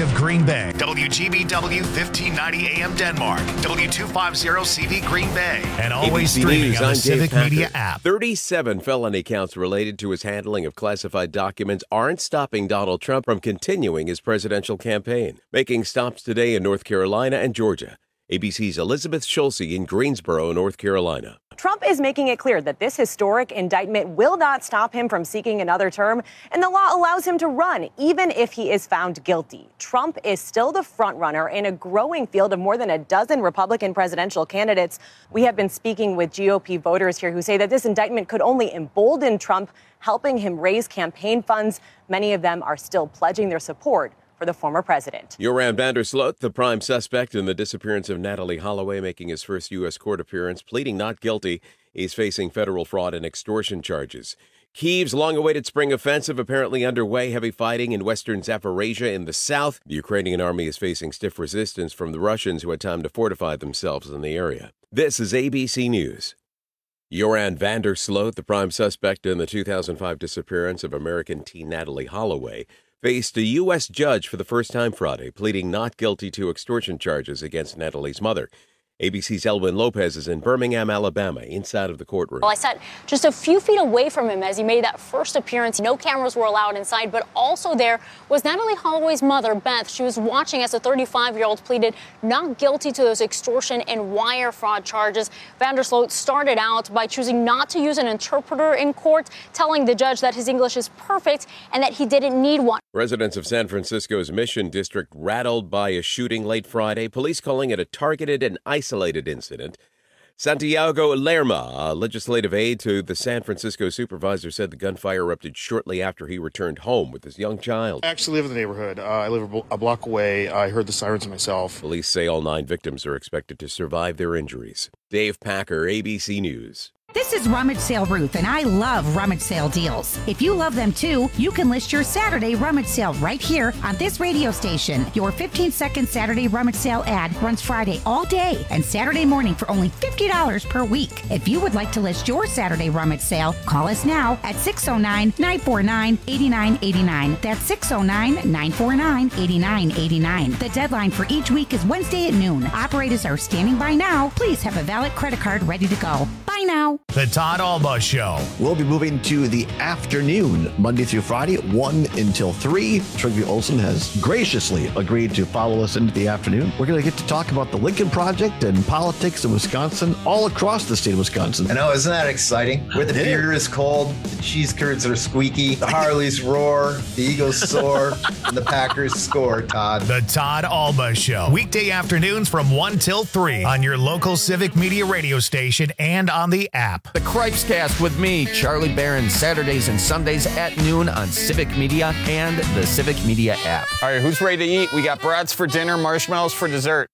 of Green Bay. WGBW 1590 AM Denmark. W250CV Green Bay. And always ABC streaming News, on the I'm Civic Dave Media Packer. app. 37 felony counts related to his handling of classified documents aren't stopping Donald Trump from continuing his presidential campaign, making stops today in North Carolina and Georgia. ABC's Elizabeth Schulze in Greensboro, North Carolina. Trump is making it clear that this historic indictment will not stop him from seeking another term, and the law allows him to run even if he is found guilty. Trump is still the frontrunner in a growing field of more than a dozen Republican presidential candidates. We have been speaking with GOP voters here who say that this indictment could only embolden Trump, helping him raise campaign funds. Many of them are still pledging their support for the former president. Joran van der Sloot, the prime suspect in the disappearance of Natalee Holloway, making his first U.S. court appearance, pleading not guilty. He's facing federal fraud and extortion charges. Kyiv's long-awaited spring offensive apparently underway. Heavy fighting in western Zaporizhia in the south. The Ukrainian army is facing stiff resistance from the Russians who had time to fortify themselves in the area. This is ABC News. Joran van der Sloot, the prime suspect in the 2005 disappearance of American teen Natalee Holloway, faced a U.S. judge for the first time Friday, pleading not guilty to extortion charges against Natalee's mother. ABC's Elwin Lopez is in Birmingham, Alabama, inside of the courtroom. Well, I sat just a few feet away from him as he made that first appearance. No cameras were allowed inside, but also there was Natalee Holloway's mother, Beth. She was watching as the 35-year-old pleaded not guilty to those extortion and wire fraud charges. Van der Sloot started out by choosing not to use an interpreter in court, telling the judge that his English is perfect and that he didn't need one. Residents of San Francisco's Mission District rattled by a shooting late Friday, police calling it a targeted and isolated incident. Santiago Lerma, a legislative aide to the San Francisco supervisor, said the gunfire erupted shortly after he returned home with his young child. I actually live in the neighborhood. I live a block away. I heard the sirens myself. Police say all 9 victims are expected to survive their injuries. Dave Packer, ABC News. This is Rummage Sale Ruth, and I love rummage sale deals. If you love them too, you can list your Saturday rummage sale right here on this radio station. Your 15-second Saturday rummage sale ad runs Friday all day and Saturday morning for only $50 per week. If you would like to list your Saturday rummage sale, call us now at 609-949-8989. That's 609-949-8989. The deadline for each week is Wednesday at noon. Operators are standing by now. Please have a valid credit card ready to go. Bye now. The Todd Alba Show. We'll be moving to the afternoon, Monday through Friday, 1 until 3. Trygve Olsen has graciously agreed to follow us into the afternoon. We're going to get to talk about the Lincoln Project and politics in Wisconsin, all across the state of Wisconsin. I know, isn't that exciting? Where the beer is cold, the cheese curds are squeaky, the Harleys roar, the Eagles soar, and the Packers score, Todd. The Todd Alba Show. Weekday afternoons from 1 till 3 on your local Civic Media radio station and on the app. The Cripes Cast with me, Charlie Barron, Saturdays and Sundays at noon on Civic Media and the Civic Media app. All right, who's ready to eat? We got brats for dinner, marshmallows for dessert.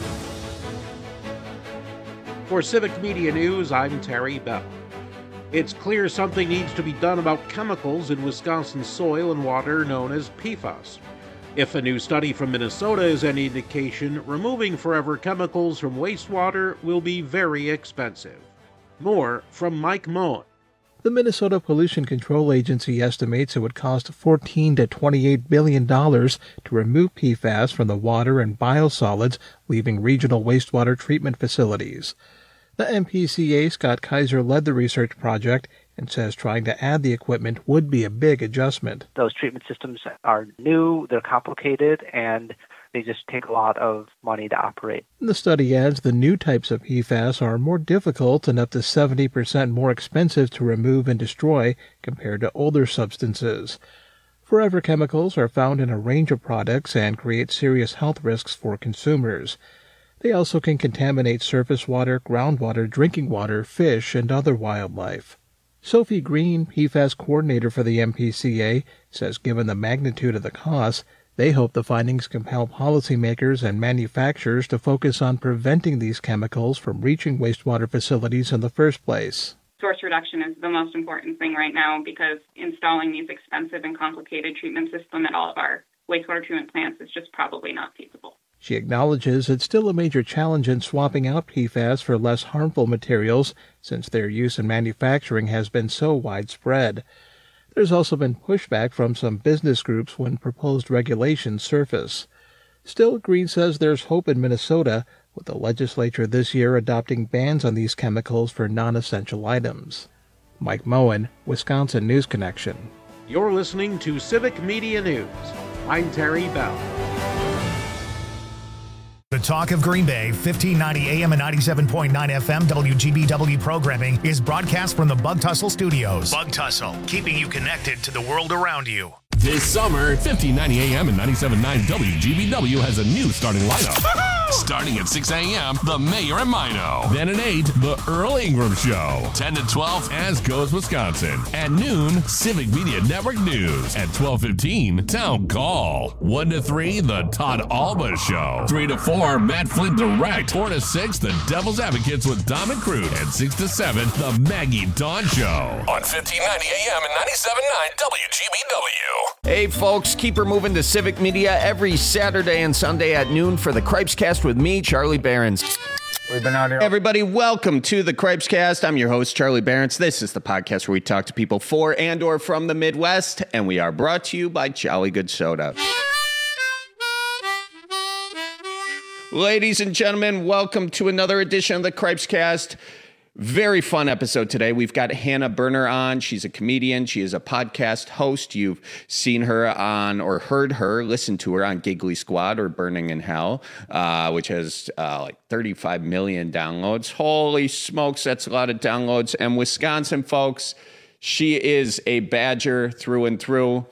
For Civic Media News, I'm Terry Bell. It's clear something needs to be done about chemicals in Wisconsin soil and water known as PFAS. If a new study from Minnesota is any indication, removing forever chemicals from wastewater will be very expensive. More from Mike Moen. The Minnesota Pollution Control Agency estimates it would cost $14 to $28 billion to remove PFAS from the water and biosolids leaving regional wastewater treatment facilities. The MPCA, Scott Kaiser, led the research project and says trying to add the equipment would be a big adjustment. Those treatment systems are new, they're complicated, and they just take a lot of money to operate. The study adds the new types of PFAS are more difficult and up to 70% more expensive to remove and destroy compared to older substances. Forever chemicals are found in a range of products and create serious health risks for consumers. They also can contaminate surface water, groundwater, drinking water, fish, and other wildlife. Sophie Green, PFAS coordinator for the MPCA, says given the magnitude of the costs, they hope the findings compel policymakers and manufacturers to focus on preventing these chemicals from reaching wastewater facilities in the first place. Source reduction is the most important thing right now because installing these expensive and complicated treatment systems at all of our wastewater treatment plants is just probably not feasible. She acknowledges it's still a major challenge in swapping out PFAS for less harmful materials since their use in manufacturing has been so widespread. There's also been pushback from some business groups when proposed regulations surface. Still, Green says there's hope in Minnesota, with the legislature this year adopting bans on these chemicals for non-essential items. Mike Moen, Wisconsin News Connection. You're listening to Civic Media News. I'm Terry Bell. The Talk of Green Bay, 1590 AM and 97.9 FM WGBW programming is broadcast from the Bug Tussle Studios. Bug Tussle, keeping you connected to the world around you. This summer, 1590 AM and 97.9 WGBW has a new starting lineup. Starting at 6 a.m., The Mayor and Mino. Then at 8, The Earl Ingram Show. 10 to 12, As Goes Wisconsin. At noon, Civic Media Network News. At 12:15, Town Call. 1 to 3, The Todd Alba Show. 3 to 4, Matt Flint Direct. 4 to 6, The Devil's Advocates with Dom and Crude. And 6 to 7, The Maggie Dawn Show. On 1590 AM and 97.9 WGBW. Hey folks, keep her moving to Civic Media every Saturday and Sunday at noon for the Cripescast with me, Charlie Behrens. We've been out here. Everybody, welcome to the Cripescast. I'm your host, Charlie Behrens. This is the podcast where we talk to people for and or from the Midwest, and we are brought to you by Jolly Good Soda. Ladies and gentlemen, welcome to another edition of the Cripescast. Very fun episode today. We've got Hannah Berner on. She's a comedian. She is a podcast host. You've seen her on or heard her, listened to her on Giggly Squad or Burning in Hell, which has like 35 million downloads. Holy smokes, that's a lot of downloads. And Wisconsin, folks, she is a Badger through and through.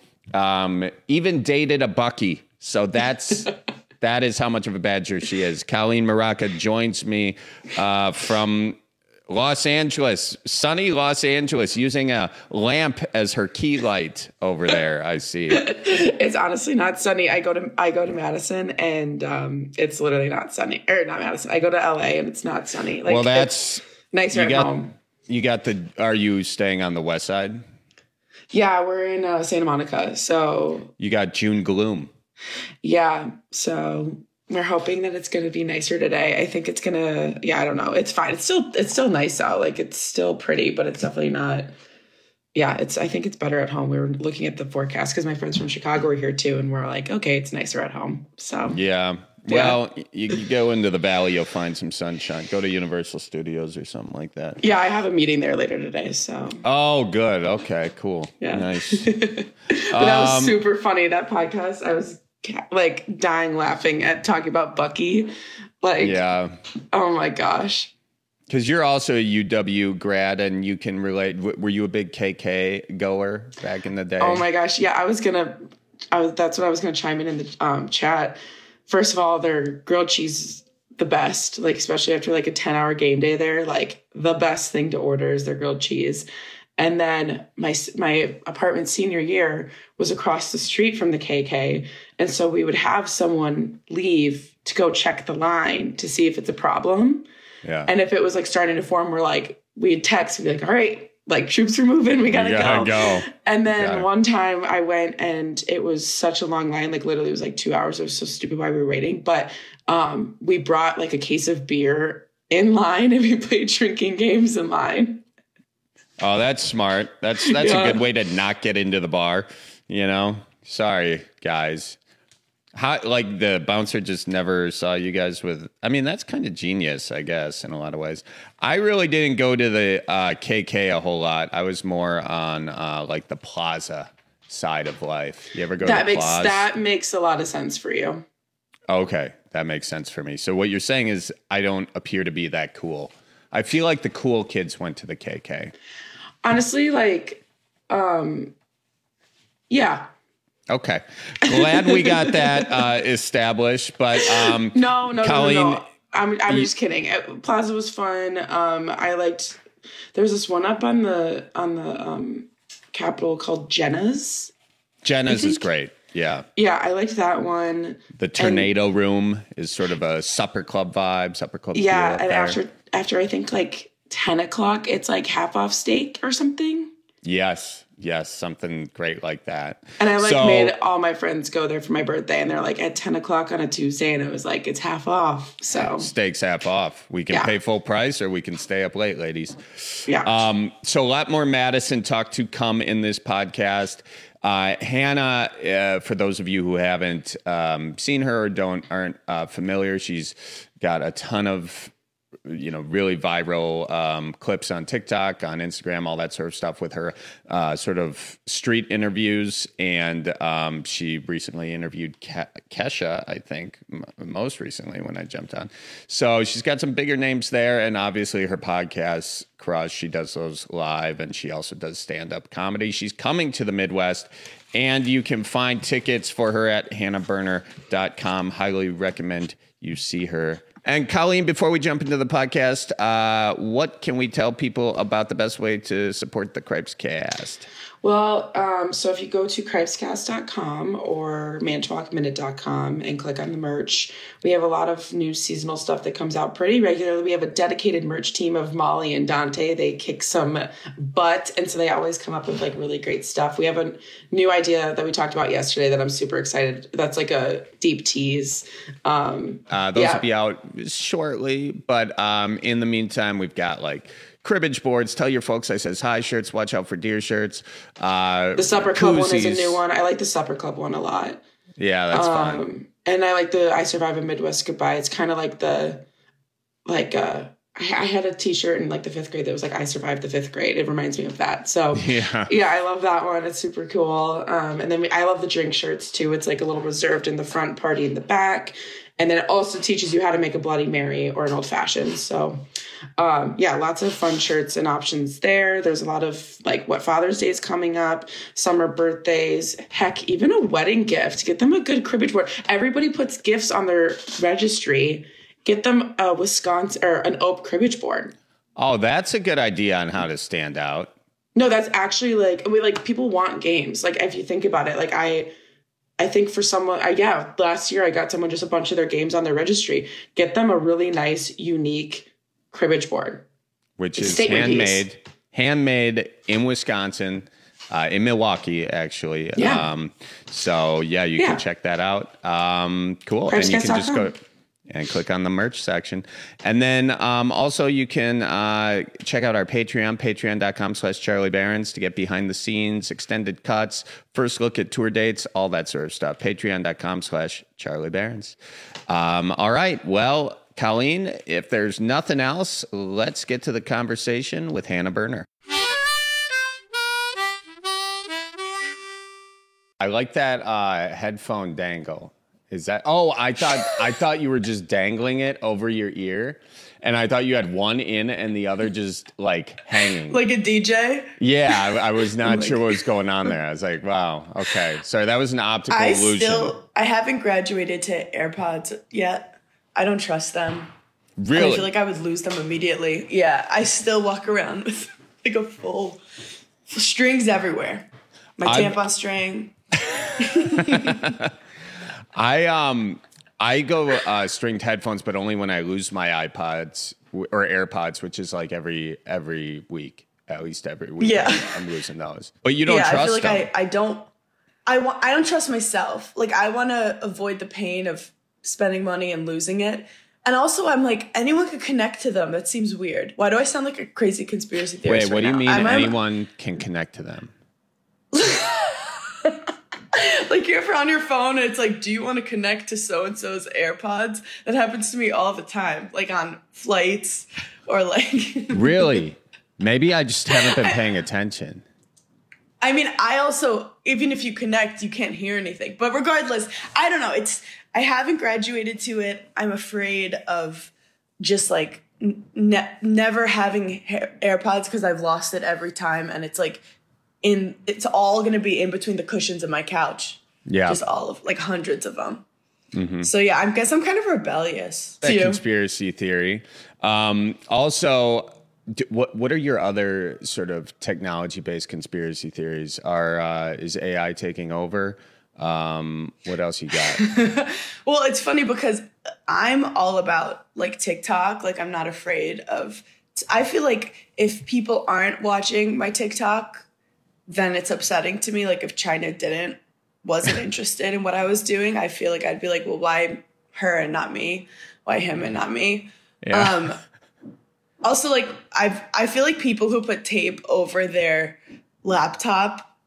Even dated a Bucky. So that's... that is how much of a Badger she is. Colleen Maraca joins me from... Los Angeles, sunny Los Angeles, using a lamp as her key light over there. I see. It's honestly not sunny. I go to Madison, and it's literally not sunny. Or not Madison. I go to LA, and it's not sunny. Like, well, that's nicer at home. You got the. Are you staying on the west side? Yeah, we're in Santa Monica. So you got June gloom. Yeah. So. We're hoping that it's going to be nicer today. I think it's going to, I don't know. It's fine. It's still nice out. Like, it's still pretty, but it's definitely not. Yeah, I think it's better at home. We were looking at the forecast because my friends from Chicago were here too. And we're like, okay, it's nicer at home. So, yeah. Well, you go into the valley, you'll find some sunshine. Go to Universal Studios or something like that. Yeah, I have a meeting there later today. So. Oh, good. Okay, cool. Yeah. Nice. But that was super funny. That podcast, I was like dying laughing at talking about Bucky. Like, yeah. Oh my gosh. Because you're also a UW grad and you can relate. Were you a big KK goer back in the day? Oh my gosh. Yeah, that's what I was going to chime in the chat. First of all, their grilled cheese is the best, like, especially after like a 10-hour game day there, like the best thing to order is their grilled cheese. And then my apartment senior year was across the street from the KK. And so we would have someone leave to go check the line to see if it's a problem. Yeah. And if it was like starting to form, we'd text, we'd be like, all right, like troops are moving, we gotta go. And then one time I went and it was such a long line, like literally it was like 2 hours. It was so stupid why we were waiting. But we brought like a case of beer in line and we played drinking games in line. Oh, that's smart. That's a good way to not get into the bar, you know? Sorry, guys. Like the bouncer just never saw you guys with... I mean, that's kind of genius, I guess, in a lot of ways. I really didn't go to the KK a whole lot. I was more on like the Plaza side of life. You ever go to the Plaza? That makes a lot of sense for you. Okay, that makes sense for me. So what you're saying is I don't appear to be that cool. I feel like the cool kids went to the KK. Honestly, like, yeah. Okay. Glad we got that established. But No. I'm just kidding. Plaza was fun. I liked. There's this one up on the Capitol called Jenna's. Jenna's is great. Yeah. Yeah, I liked that one. The Tornado Room is sort of a supper club vibe. Supper club. Yeah, and after I think like 10 o'clock, it's like half off steak or something. Yes, something great like that. And I made all my friends go there for my birthday, and they're like at 10 o'clock on a Tuesday, and it was like, it's half off. So steak's half off. We can pay full price or we can stay up late, ladies. Yeah. So a lot more Madison talk to come in this podcast. Hannah, for those of you who haven't seen her or aren't familiar, she's got a ton of really viral clips on TikTok, on Instagram, all that sort of stuff with her sort of street interviews. And she recently interviewed Kesha, I think, most recently when I jumped on. So she's got some bigger names there. And obviously her podcast, Crush, she does those live, and she also does stand-up comedy. She's coming to the Midwest, and you can find tickets for her at hannahberner.com. Highly recommend you see her. And Colleen, before we jump into the podcast, what can we tell people about the best way to support the Cripes Cast? Well, so if you go to cripescast.com or manitowocminute.com and click on the merch, we have a lot of new seasonal stuff that comes out pretty regularly. We have a dedicated merch team of Molly and Dante. They kick some butt, and so they always come up with like really great stuff. We have a new idea that we talked about yesterday that I'm super excited. That's like a deep tease. Those will be out shortly, but in the meantime, we've got like cribbage boards. Tell your folks I says hi shirts. Watch out for deer shirts. The Supper Club one is a new one. I like the Supper Club one a lot. Yeah, that's fun. And I like the I Survive a Midwest Goodbye. It's kind of like I had a t-shirt in like the 5th grade that was like I survived the 5th grade. It reminds me of that. So yeah, I love that one. It's super cool. And then I love the drink shirts too. It's like a little reserved in the front, party in the back. And then it also teaches you how to make a Bloody Mary or an old fashioned. So lots of fun shirts and options there. There's a lot of like what Father's Day is coming up, summer birthdays, heck, even a wedding gift. Get them a good cribbage board. Everybody puts gifts on their registry. Get them a Wisconsin or an Oak cribbage board. Oh, that's a good idea on how to stand out. No, that's actually like people want games. Like if you think about it, like I think for someone, last year I got someone just a bunch of their games on their registry. Get them a really nice, unique cribbage board. Which is handmade in Wisconsin, in Milwaukee, actually. Yeah. You can check that out. Cool. And you can just go and click on the merch section. And then also you can check out our Patreon, patreon.com/Charlie Barons, to get behind the scenes, extended cuts, first look at tour dates, all that sort of stuff. Patreon.com/Charlie Barons. All right. Well, Colleen, if there's nothing else, let's get to the conversation with Hannah Berner. I like that headphone dangle. Is that? Oh, I thought you were just dangling it over your ear, and I thought you had one in and the other just like hanging, like a DJ. Yeah, I was not sure what was going on there. I was like, wow, okay, sorry, that was an optical illusion. I haven't graduated to AirPods yet. I don't trust them. Really? And I feel like I would lose them immediately. Yeah, I still walk around with like a full strings everywhere. My tampon string. I go stringed headphones, but only when I lose my iPods or AirPods, which is like every week, at least every week. Yeah, I'm losing those. But you don't trust I feel like them. I don't trust myself. Like I want to avoid the pain of spending money and losing it. And also, I'm like, anyone could connect to them. That seems weird. Why do I sound like a crazy conspiracy theorist? Wait, what do you mean anyone can connect to them? Like you're ever on your phone and it's like, do you want to connect to so-and-so's AirPods? That happens to me all the time, like on flights or like... Really? Maybe I just haven't been paying attention. I mean, I also, even if you connect, you can't hear anything. But regardless, I don't know. I haven't graduated to it. I'm afraid of just like never having AirPods because I've lost it every time. And it's like, it's all going to be in between the cushions of my couch. Yeah. Just all of like hundreds of them. Mm-hmm. So yeah, I guess I'm kind of rebellious. That conspiracy theory. Also, what are your other sort of technology-based conspiracy theories? Is AI taking over? What else you got? Well, it's funny because I'm all about like TikTok. Like I'm not afraid of, I feel like if people aren't watching my TikTok, then it's upsetting to me. Like if China wasn't interested in what I was doing, I feel like I'd be like, well, why her and not me? Why him and not me? Yeah. Also, like I feel like people who put tape over their laptop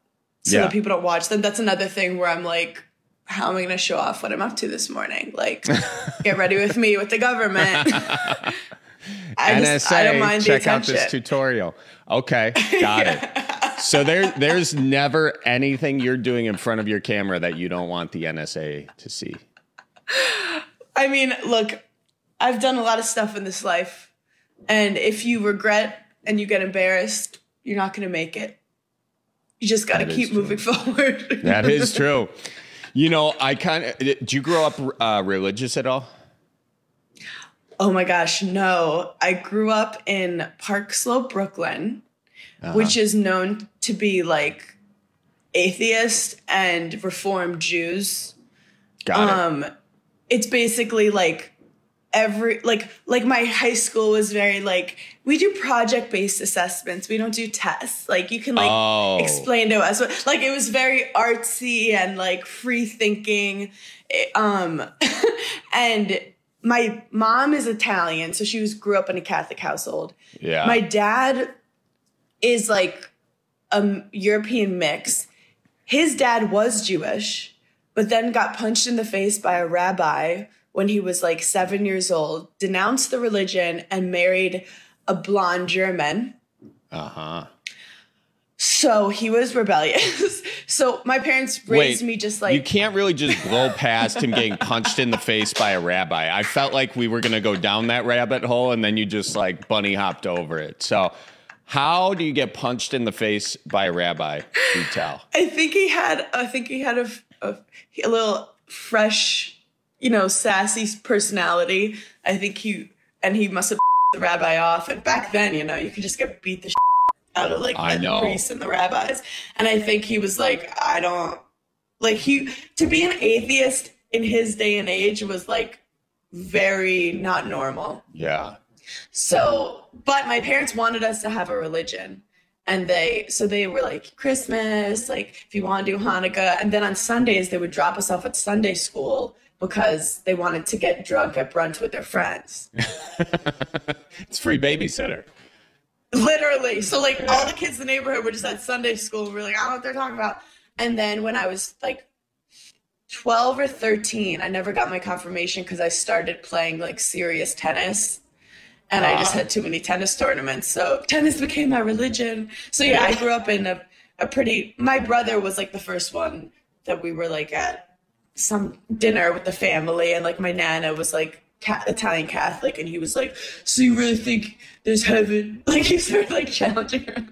so that people don't watch them. That's another thing where I'm like, how am I going to show off what I'm up to this morning? Like, get ready with me with the government. I don't mind the check out attention. this tutorial. Okay, got it. So there's never anything you're doing in front of your camera that you don't want the NSA to see. I mean, look, I've done a lot of stuff in this life, and if you regret and you get embarrassed, you're not going to make it. You just got to keep moving forward. That is true. You know, did you grow up religious at all? Oh my gosh, no. I grew up in Park Slope, Brooklyn, which is known to be like atheist and Reformed Jews. Got it. It's basically like like my high school was very like, we do project-based assessments. We don't do tests. Like you can explain to us. Like it was very artsy and like free thinking. And my mom is Italian, so she grew up in a Catholic household. Yeah. My dad is like a European mix. His dad was Jewish, but then got punched in the face by a rabbi when he was like 7 years old, denounced the religion, and married a blonde German. So he was rebellious. So my parents raised me just like... You can't really just blow past him getting punched in the face by a rabbi. I felt like we were going to go down that rabbit hole, and then you just like bunny hopped over it. So how do you get punched in the face by a rabbi? You tell. I think he had a little fresh, sassy personality. I think he must have the rabbi off. And back then, you could just get beat the out of like the priests and the rabbis. And I think he was like, to be an atheist in his day and age was like very not normal. Yeah. So, but my parents wanted us to have a religion. And they were like, Christmas, like if you want to do Hanukkah. And then on Sundays, they would drop us off at Sunday school because they wanted to get drunk at brunch with their friends. It's free babysitter. Literally. So like all the kids in the neighborhood were just at Sunday school. We're like, I don't know what they're talking about. And then when I was like 12 or 13, I never got my confirmation because I started playing like serious tennis. And I just had too many tennis tournaments. So tennis became my religion. So yeah, I grew up in my brother was like the first one that we were like at some dinner with the family. And like my Nana was like Italian Catholic. And he was like, so you really think there's heaven? Like he started like challenging her.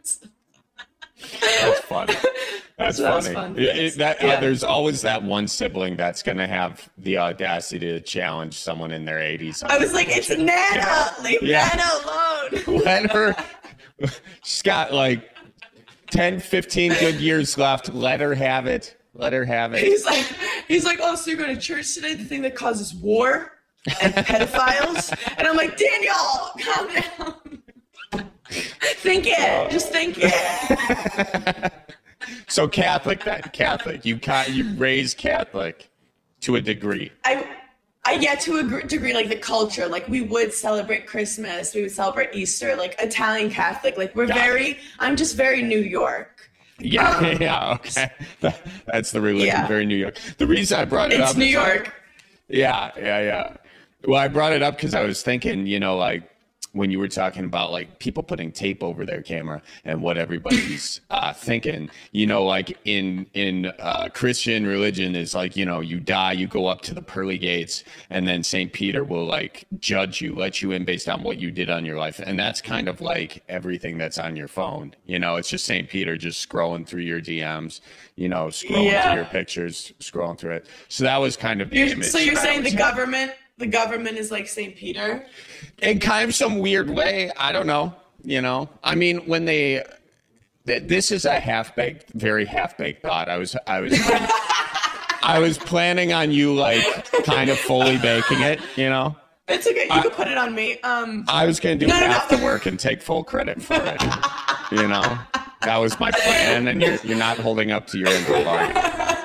That's funny. That's So that funny. was fun. There's always that one sibling that's going to have the audacity to challenge someone in their 80s. I was like, it's Nana. Leave Nana alone. Let her. She's got like 10, 15 good years left. Let her have it. Let her have it. He's like, oh, so you're going to church today? The thing that causes war and pedophiles? And I'm like, Daniel, calm down. Think it. Just think it. So Catholic. You raised Catholic to a degree. I get to a degree, like the culture, like we would celebrate Christmas, we would celebrate Easter, like Italian Catholic, like I'm just very New York. Yeah, okay. That's the religion, very New York. The reason I brought it up. It's New York. Yeah. Well, I brought it up because I was thinking, like when you were talking about like people putting tape over their camera and what everybody's thinking, like in Christian religion is like, you die, you go up to the pearly gates, and then St. Peter will like judge you, let you in based on what you did on your life. And that's kind of like everything that's on your phone. It's just St. Peter just scrolling through your DMs, scrolling through your pictures, scrolling through it. So that was kind of the image. So you're saying the government is like St. Peter? In kind of some weird way. I don't know. I mean, when this is a very half-baked thought. I was planning on you like kind of fully baking it, It's okay. You can put it on me. I was going to do half the work and take full credit for it. That was my plan, and you're not holding up to your end of the bargain.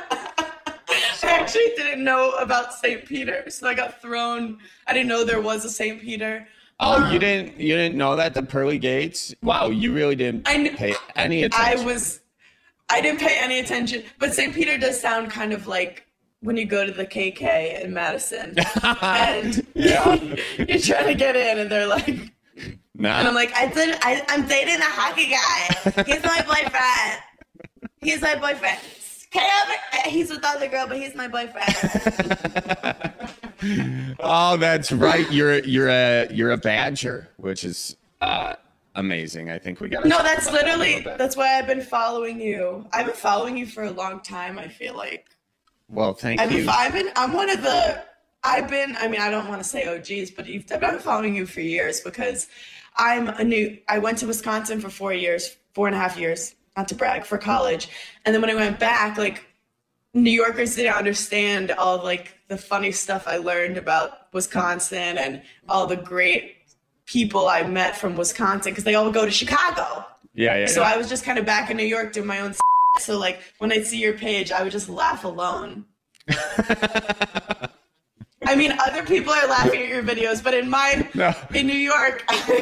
I actually didn't know about St. Peter, so I got thrown. I didn't know there was a St. Peter. Oh, you didn't know that, the pearly gates? Wow, you really didn't pay any attention. I didn't pay any attention. But St. Peter does sound kind of like when you go to the KK in Madison and you're trying to get in and they're like, nah. And I'm like, I'm dating a hockey guy. He's my boyfriend. He's my boyfriend. He's with the other girl, but he's my boyfriend. Oh, that's right. You're a Badger, which is amazing. I think we got. No, that's literally that's why I've been following you. I've been following you for a long time. I feel like. Well, thank you. I'm one of the. I don't want to say OGs, but I've been following you for years because I went to Wisconsin for 4.5 years, not to brag, for college. And then when I went back, like, New Yorkers didn't understand all of, like, the funny stuff I learned about Wisconsin and all the great people I met from Wisconsin because they all go to Chicago. Yeah. So I was just kind of back in New York doing my own so, like, when I'd see your page, I would just laugh alone. I mean, other people are laughing at your videos, but in New York.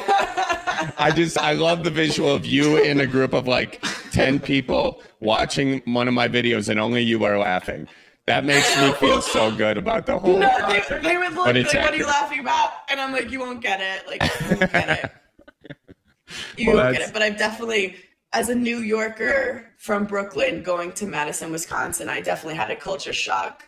I love the visual of you in a group of like 10 people watching one of my videos and only you are laughing. That makes me feel so good about the whole. No, they would look like, what are you laughing about? And I'm like, you won't get it. Like, you won't get it. You won't get it. But I've definitely, as a New Yorker from Brooklyn going to Madison, Wisconsin, I definitely had a culture shock.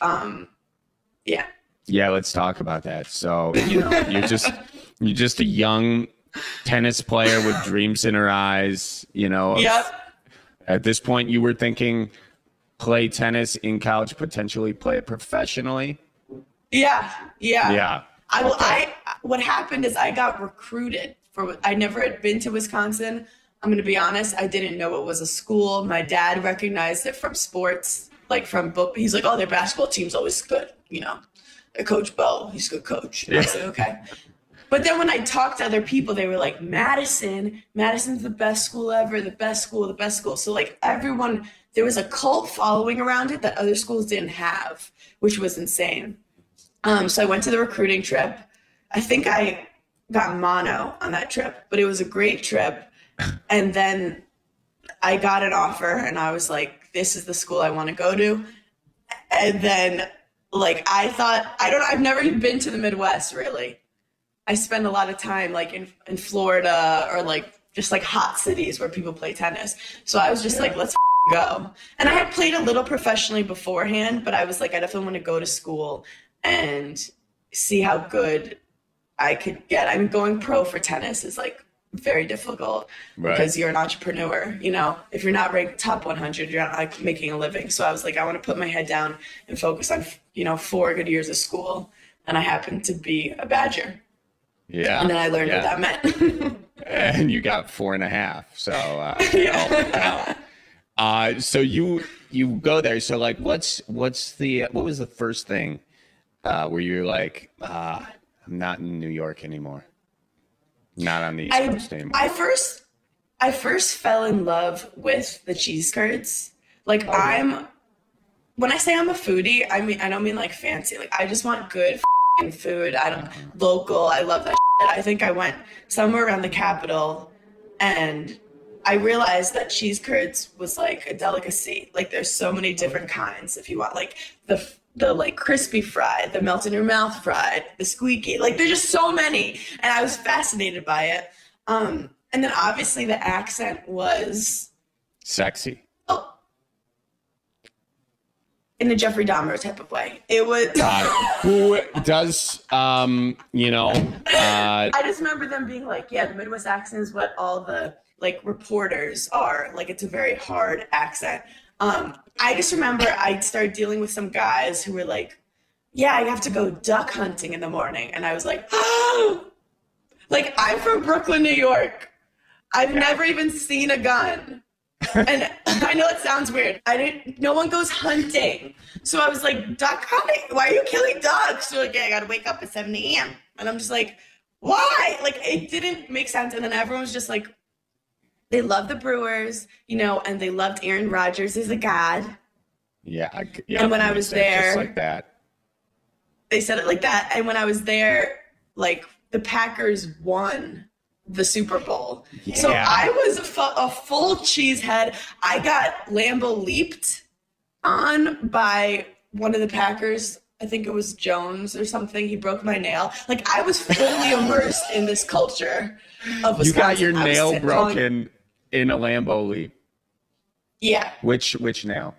Yeah. Yeah, let's talk about that. So, you're just a young tennis player with dreams in her eyes, Yep. At this point, you were thinking play tennis in college, potentially play it professionally. Yeah. Yeah. What happened is I got recruited I never had been to Wisconsin. I'm going to be honest. I didn't know it was a school. My dad recognized it from sports, like from book. He's like, oh, their basketball team's always good. Coach Bo, he's a good coach. And I was like, okay. But then when I talked to other people, they were like, Madison's the best school ever, the best school. So like everyone, there was a cult following around it that other schools didn't have, which was insane. So I went to the recruiting trip. I think I got mono on that trip, but it was a great trip. And then I got an offer and I was like, this is the school I want to go to. And then like, I thought, I've never even been to the Midwest really. I spend a lot of time like in Florida or like just like hot cities where people play tennis. So I was just like, let's go. And I had played a little professionally beforehand, but I was like, I definitely want to go to school and see how good I could get. I mean, going pro for tennis is like very difficult because you're an entrepreneur. If you're not ranked top 100, you're not like making a living. So I was like, I want to put my head down and focus on 4 good years of school. And I happened to be a Badger. Yeah. And then I learned what that meant. And you got 4.5. So, so you go there. So like, what was the first thing where you're like, I'm not in New York anymore. Not on the East Coast anymore. I first fell in love with the cheese curds. Like when I say I'm a foodie, I don't mean like fancy. Like I just want good food. Local. I love that shit. I think I went somewhere around the Capitol and I realized that cheese curds was like a delicacy. Like there's so many different kinds. If you want like the like crispy fried, the melt in your mouth fried, the squeaky, like there's just so many. And I was fascinated by it. And then obviously the accent was sexy. Oh. In the Jeffrey Dahmer type of way. It was who does I just remember them being like, yeah, the Midwest accent is what all the like reporters are. Like it's a very hard accent. I just remember I started dealing with some guys who were like, yeah, I have to go duck hunting in the morning. And I was like, oh, like I'm from Brooklyn, New York. I've never even seen a gun. And I know it sounds weird. No one goes hunting. So I was like, duck hunting? Why are you killing ducks? They're like, yeah, I got to wake up at 7 a.m. And I'm just like, why? Like it didn't make sense. And then everyone was just like, they love the Brewers, and they loved Aaron Rodgers as a god. Yeah. And when I was there, just like that, they said it like that. And when I was there, like the Packers won the Super Bowl. Yeah. So I was a full cheesehead. I got Lambeau leaped on by one of the Packers. I think it was Jones or something. He broke my nail. Like, I was fully immersed in this culture of Wisconsin. You got your nail broken in a Lambeau leap. Yeah. Which nail?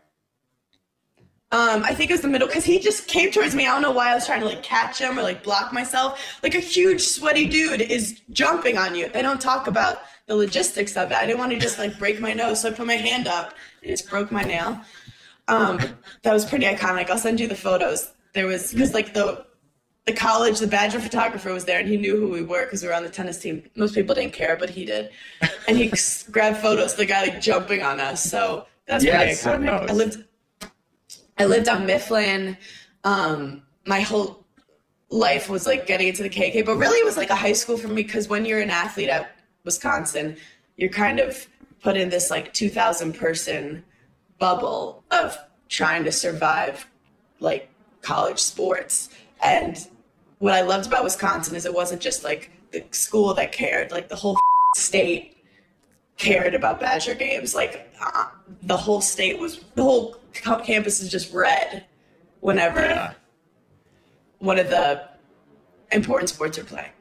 I think it was the middle, because he just came towards me. I don't know why I was trying to like catch him or like block myself. Like, a huge sweaty dude is jumping on you. They don't talk about the logistics of it. I didn't want to just like break my nose, so I put my hand up and just broke my nail. That was pretty iconic. I'll send you the photos. There was, because like the college, the Badger photographer was there, and he knew who we were because we were on the tennis team. Most people didn't care, but he did. And he grabbed photos of the guy like jumping on us. So that's pretty iconic. I lived on Mifflin. My whole life was like getting into the KK, but really it was like a high school for me, because when you're an athlete at Wisconsin, you're kind of put in this like 2,000 person bubble of trying to survive like college sports. And what I loved about Wisconsin is it wasn't just like the school that cared, like the whole state cared about Badger games. Like the whole state was, the whole campus is just red whenever one of the important sports are playing.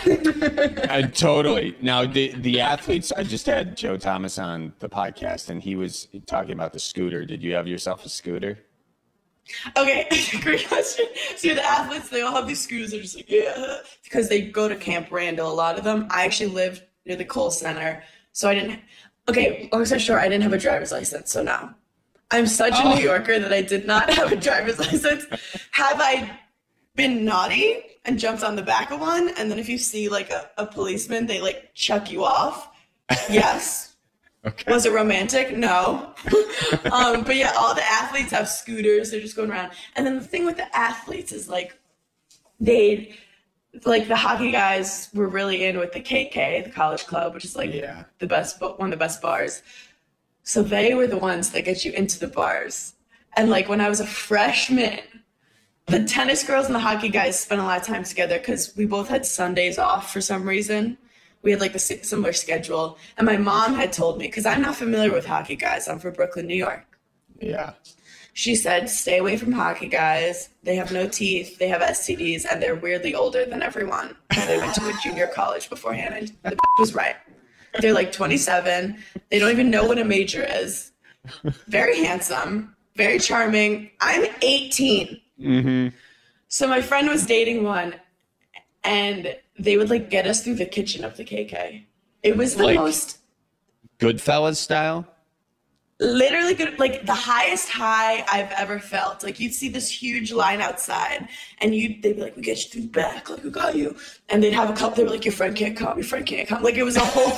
Totally. Now, the athletes, I just had Joe Thomas on the podcast, and he was talking about the scooter. Did you have yourself a scooter? Okay, great question. So the athletes, they all have these scooters. They're just like, yeah, because they go to Camp Randall, a lot of them. I actually lived near the Kohl Center, so I didn't. Okay, long story short, I didn't have a driver's license, so no. I'm such a New Yorker that I did not have a driver's license. Have I been naughty and jumped on the back of one? And then if you see like a policeman, they like chuck you off? Yes. Okay. Was it romantic? No. But yeah, all the athletes have scooters. They're just going around. And then the thing with the athletes is like, the hockey guys were really in with the KK, the college club, which is like the best, one of the best bars. So they were the ones that get you into the bars. And like when I was a freshman, the tennis girls and the hockey guys spent a lot of time together because we both had Sundays off for some reason. We had like a similar schedule. And my mom had told me, because I'm not familiar with hockey guys. I'm from Brooklyn, New York. Yeah. She said, stay away from hockey guys. They have no teeth. They have STDs. And they're weirdly older than everyone. They went to a junior college beforehand. And the was right. They're like 27. They don't even know what a major is. Very handsome. Very charming. I'm 18. Mm-hmm. So my friend was dating one, and they would like get us through the kitchen of the KK. It was the most Goodfellas style. Literally good, like the highest high I've ever felt. Like you'd see this huge line outside, and they'd be like, "We get you through the back, like we got you." And they'd have a couple. They were like, "Your friend can't come. Your friend can't come." Like it was a whole.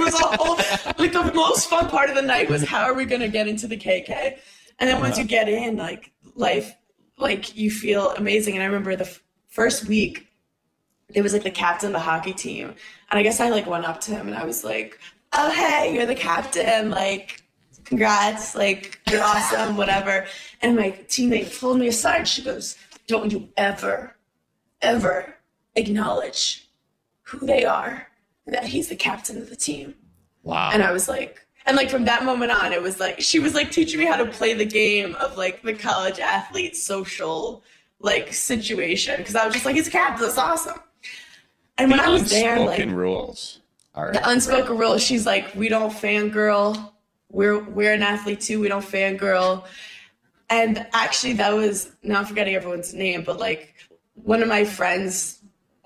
Like the most fun part of the night was how are we gonna get into the KK? And then once you get in, like life. Like you feel amazing. And I remember the first week, it was like the captain of the hockey team. And I guess I like went up to him and I was like, "Oh, hey, you're the captain. Like, congrats. Like, you're awesome, whatever." And my teammate pulled me aside. She goes, "Don't you ever, ever acknowledge who they are and that he's the captain of the team." Wow. And I was like, and like from that moment on, it was like, she was like teaching me how to play the game of like the college athlete social like situation. Because I was just like, he's a captain, that's awesome. And when I was there, like rules. The unspoken rules, she's like, we don't fangirl. We're an athlete too. We don't fangirl. And actually that was, now I'm forgetting everyone's name, but like one of my friends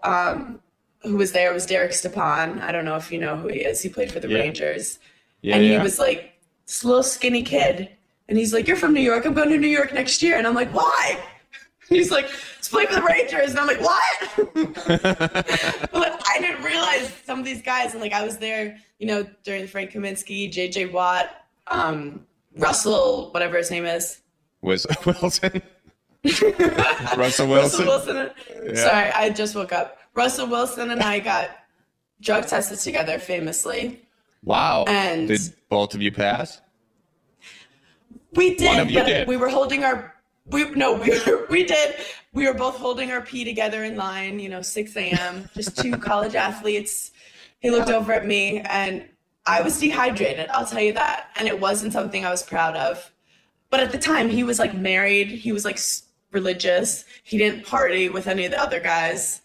who was there was Derek Stepan. I don't know if you know who he is. He played for the Rangers. Yeah, and he was like this little skinny kid. And he's like, "You're from New York. I'm going to New York next year." And I'm like, "Why?" He's like, "Let's play for the Rangers." And I'm like, "What?" But I didn't realize some of these guys. And like I was there, you know, during Frank Kaminsky, J.J. Watt, Russell, whatever his name is. Wilson. Russell Wilson. Yeah. Sorry, I just woke up. Russell Wilson and I got drug tested together famously. Wow. And did both of you pass? We did. One of you did. We were holding our we did. We were both holding our pee together in line, you know, 6 a.m. Just two college athletes He looked over at me, and I was dehydrated, I'll tell you that. And it wasn't something I was proud of. But at the time, he was like married. He was like religious. He didn't party with any of the other guys.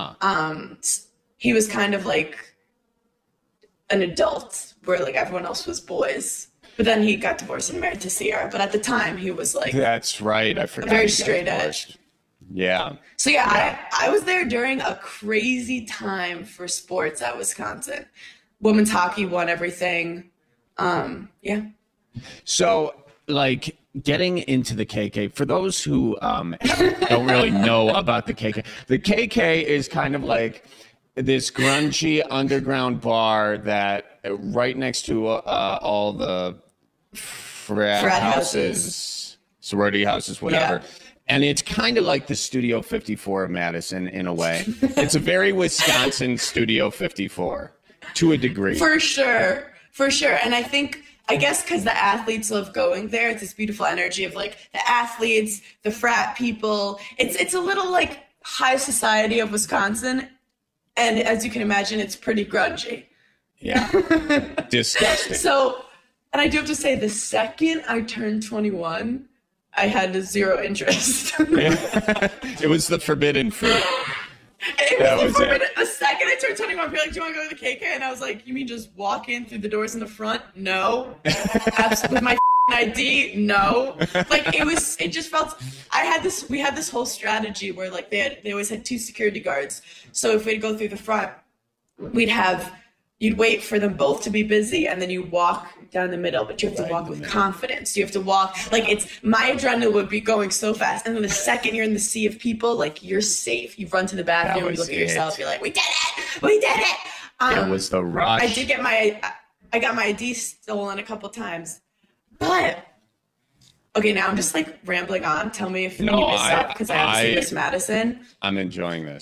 He was kind of like an adult where like everyone else was boys. But then he got divorced and married to Sierra. But at the time, he was like... That's right. I forgot. Very straight edge. Yeah. So yeah, I was there during a crazy time for sports at Wisconsin. Women's hockey won everything. Yeah. So like getting into the KK, for those who don't really know about the KK is kind of like this grungy underground bar that right next to all the frat houses, sorority houses, whatever. Yeah. And it's kind of like the Studio 54 of Madison in a way. It's a very Wisconsin Studio 54 to a degree. For sure. And I guess because the athletes love going there, it's this beautiful energy of like the athletes, the frat people. It's a little like high society of Wisconsin. And as you can imagine, it's pretty grungy. Yeah. Disgusting. So, and I do have to say, the second I turned 21, I had zero interest. It was the forbidden fruit. The second I turned 21, people were like, do you want to go to the KK? And I was like, you mean just walk in through the doors in the front? No. With my ID? No. Like it just felt, we had this whole strategy where like they always had 2 security guards. So if we'd go through the front, you'd wait for them both to be busy and then you walk down the middle, but you have to walk with confidence. You have to walk, like my adrenaline would be going so fast. And then the second you're in the sea of people, like you're safe. You run to the bathroom, you look at yourself, you're like, we did it. That was the rush. I got my ID stolen a couple times, but okay, now I'm just like rambling on. Tell me if you need to stop because I have to see Miss Madison. I'm enjoying this.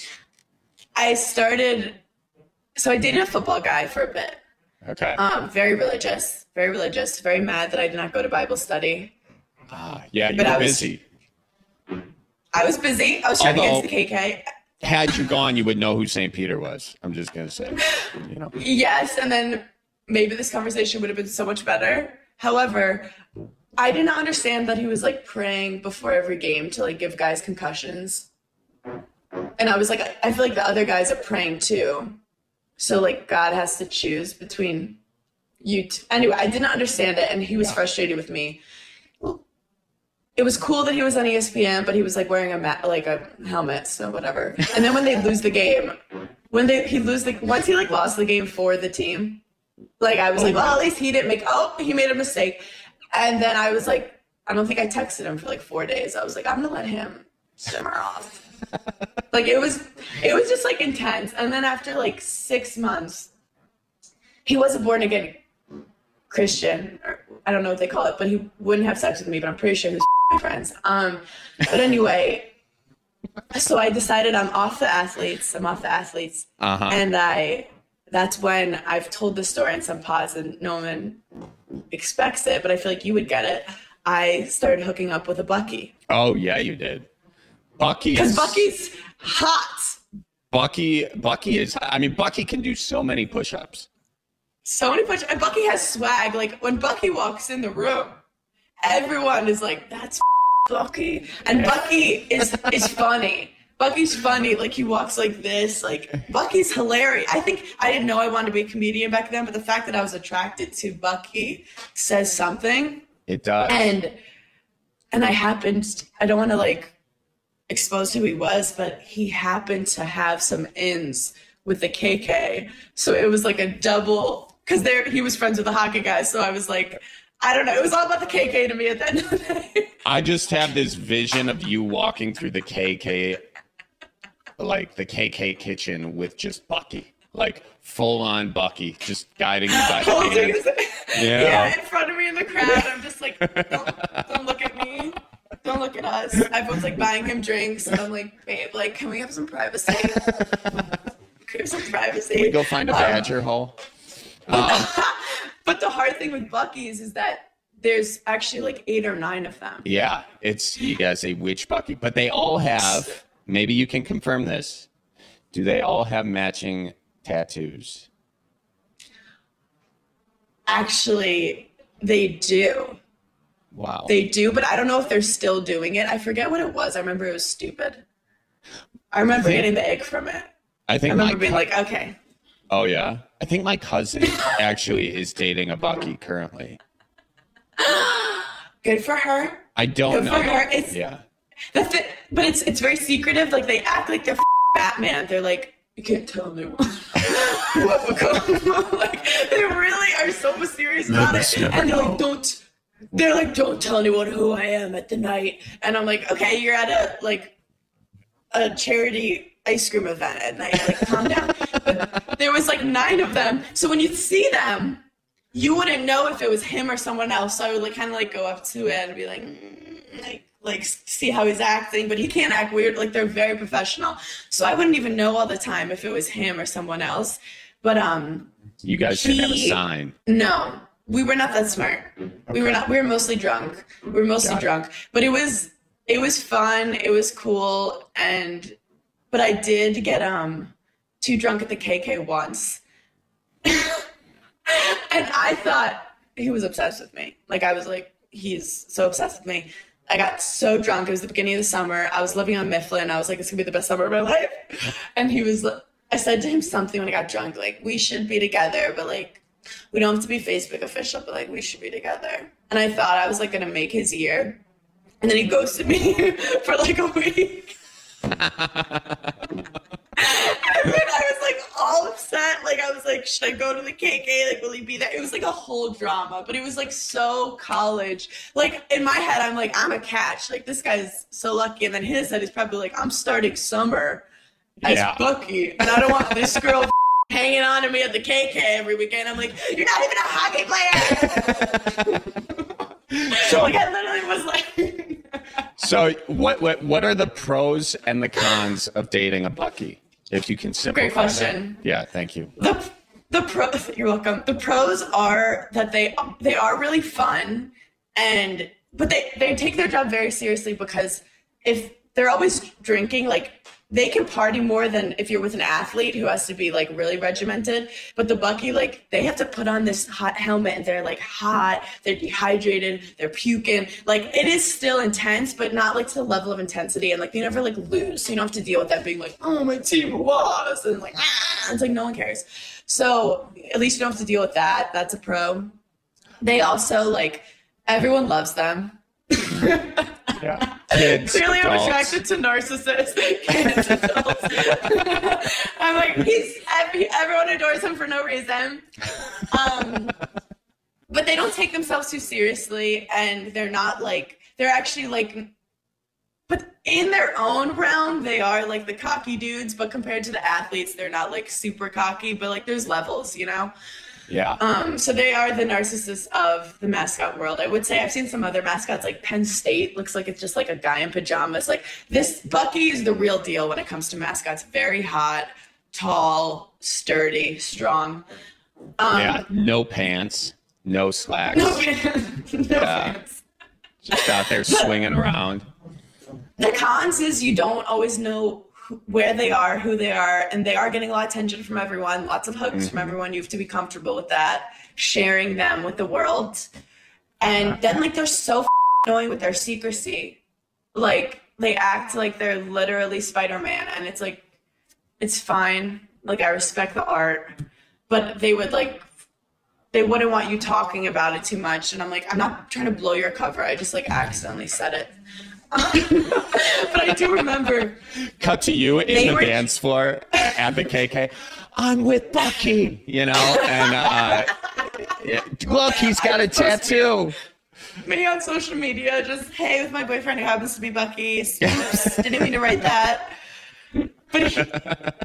So I dated a football guy for a bit. Okay. Very religious, very mad that I did not go to Bible study. Yeah, you were busy. I was busy. I was trying to get to the KK. Had you gone, you would know who St. Peter was. I'm just going to say, Yes, and then maybe this conversation would have been so much better. However, I did not understand that he was like praying before every game to like give guys concussions. And I was like, I feel like the other guys are praying too. So like God has to choose between you. Anyway, I didn't understand it, and he was frustrated with me. It was cool that he was on ESPN, but he was like wearing a helmet, so whatever. And then when they lose the game, once he like lost the game for the team, like I was like, well, at least he didn't he made a mistake. And then I was like, I don't think I texted him for like 4 days. I was like, I'm gonna let him simmer off. Like it was just like intense. And then after like 6 months, he was a born again Christian, or I don't know what they call it, but he wouldn't have sex with me, but I'm pretty sure he was my friends. But anyway, so I decided I'm off the athletes. And that's when I've told the story in some pods and no one expects it, but I feel like you would get it. I started hooking up with a Bucky. Oh yeah, you did. Because Bucky's hot. Bucky can do so many push-ups. And Bucky has swag. Like when Bucky walks in the room, everyone is like, that's Bucky. And Bucky is funny. Bucky's funny. Like he walks like this. Like Bucky's hilarious. I think I didn't know I wanted to be a comedian back then, but the fact that I was attracted to Bucky says something. It does. And I don't want to like expose who he was, but he happened to have some ins with the KK. So it was like a double, because he was friends with the hockey guys. So I was like, I don't know. It was all about the KK to me at the end of the day. I just have this vision of you walking through the KK, like the KK kitchen with just Bucky, like full on Bucky, just guiding you by the hand. Yeah, in front of me in the crowd. I'm just like, don't look at me. Don't look at us. Everyone's like buying him drinks. And I'm like, babe, like, can we have some privacy? Can we go find a badger hole? But the hard thing with Bucky's is that there's actually like 8 or 9 of them. Yeah, you guys say which Bucky, but they all have, maybe you can confirm this. Do they all have matching tattoos? Actually, they do. Wow. They do, but I don't know if they're still doing it. I forget what it was. I remember it was stupid. I remember getting the ick from it. I remember being like, okay. Oh, yeah. I think my cousin actually is dating a Bucky currently. Good for her. I don't know. Good for her. It's, yeah. That's it. But it's very secretive. Like, they act like they're Batman. They're like, you can't tell anyone what will come. Like, they really are so mysterious about it. And they're like, don't tell anyone who I am at the night. And I'm like, okay, you're at a charity ice cream event at night. Like, calm down. But there was like 9 of them. So when you see them, you wouldn't know if it was him or someone else. So I would like kind of like go up to it and be like see how he's acting. But he can't act weird. Like, they're very professional. So I wouldn't even know all the time if it was him or someone else. But you guys didn't have a sign. No. We were not that smart. Okay. We were mostly drunk. But it was fun. It was cool. But I did get too drunk at the KK once. And I thought he was obsessed with me. Like, I was like, he's so obsessed with me. I got so drunk. It was the beginning of the summer. I was living on Mifflin. I was like, it's gonna be the best summer of my life. And I said to him something when I got drunk, like, we should be together, but like, we don't have to be Facebook official, but like, we should be together. And I thought I was like gonna make his year. And then he ghosted me for like a week. And then I was like all upset. Like, I was like, should I go to the KK? Like, will he be there? It was like a whole drama, but it was like so college. Like, in my head, I'm like, I'm a catch. Like, this guy's so lucky. And then his head is probably like, I'm starting summer as Bucky. And I don't want this girl hanging on to me at the KK every weekend. I'm like, you're not even a hockey player. So like, I literally was like. So what are the pros and the cons of dating a Bucky? But you can simplify. Great question. That. Yeah, thank you. You're welcome. The pros are that they are really fun, but they take their job very seriously, because if they're always drinking, like, they can party more than if you're with an athlete who has to be like really regimented. But the Bucky, like, they have to put on this hot helmet and they're like hot, they're dehydrated, they're puking. Like, it is still intense, but not like to the level of intensity. And like, they never like lose. So you don't have to deal with that being like, oh, my team lost. And like, it's like, no one cares. So at least you don't have to deal with that. That's a pro. They also, like, everyone loves them. Yeah. Kids, clearly adults. I'm attracted to narcissists. Kids, adults. I'm like, everyone adores him for no reason. But they don't take themselves too seriously, and they're actually like, but in their own realm, they are like the cocky dudes, but compared to the athletes, they're not like super cocky, but like there's levels, you know? Yeah. So they are the narcissists of the mascot world. I would say I've seen some other mascots, like Penn State looks like it's just like a guy in pajamas. Like, this Bucky is the real deal when it comes to mascots. Very hot, tall, sturdy, strong. No pants, no slacks. No pants. No pants. Just out there swinging around. The cons is you don't always know where they are, who they are, and they are getting a lot of attention from everyone, lots of hugs from everyone. You have to be comfortable with that, sharing them with the world. And then, like, they're so annoying with their secrecy. Like, they act like they're literally Spider-Man, and it's like, it's fine. Like, I respect the art, but they wouldn't want you talking about it too much. And I'm like, I'm not trying to blow your cover. I just like accidentally said it. But I do remember. Cut to you in the dance floor at the KK. I'm with Bucky, you know, and look, he's got a tattoo. Me on social media, just, hey, with my boyfriend who happens to be Bucky. Oops, didn't mean to write that. But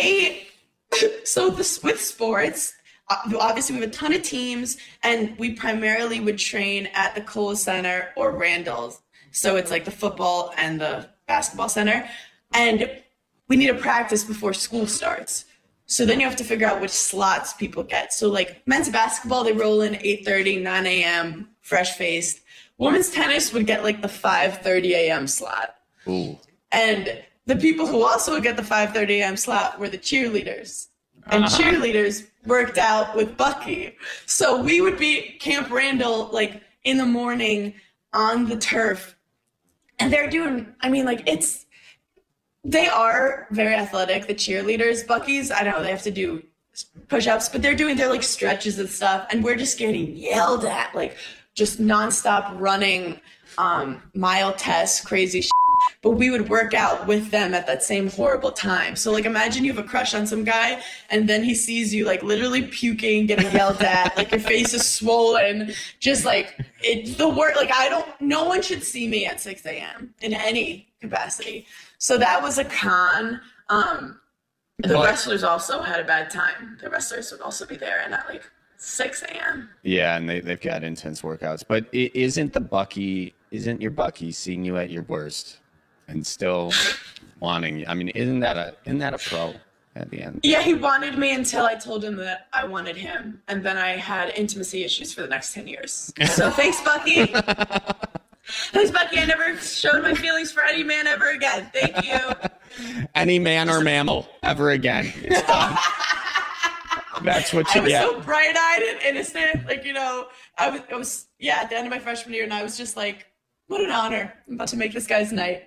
with sports, obviously we have a ton of teams, and we primarily would train at the Kohl Center or Randall's. So it's like the football and the basketball center. And we need to practice before school starts. So then you have to figure out which slots people get. So like men's basketball, they roll in 8:30, 9 a.m., fresh-faced. Women's tennis would get like the 5:30 a.m. slot. Ooh. And the people who also would get the 5:30 a.m. slot were the cheerleaders. and cheerleaders worked out with Bucky. So we would be Camp Randall, like, in the morning on the turf. And they're doing, I mean, like, they are very athletic, the cheerleaders. Bucky's, I don't know, they have to do push-ups, but they're doing their, like, stretches and stuff. And we're just getting yelled at, like, just nonstop running, mile tests, crazy shit. But we would work out with them at that same horrible time. So, like, imagine you have a crush on some guy, and then he sees you, like, literally puking, getting yelled at, like, your face is swollen, just, like, it's the worst. Like, no one should see me at 6 a.m. in any capacity. So that was a con. The wrestlers also had a bad time. The wrestlers would also be there and at, like, 6 a.m. Yeah, and they've got intense workouts. But isn't your Bucky seeing you at your worst and still wanting you? I mean, isn't that a pro at the end? Yeah, he wanted me until I told him that I wanted him. And then I had intimacy issues for the next 10 years. So thanks, Bucky. Thanks, Bucky. I never showed my feelings for any man ever again. Thank you. Any man or mammal ever again. It's done. That's what you get. I was so bright-eyed and innocent. Like, you know, I was at the end of my freshman year, and I was just like, what an honor. I'm about to make this guy's night.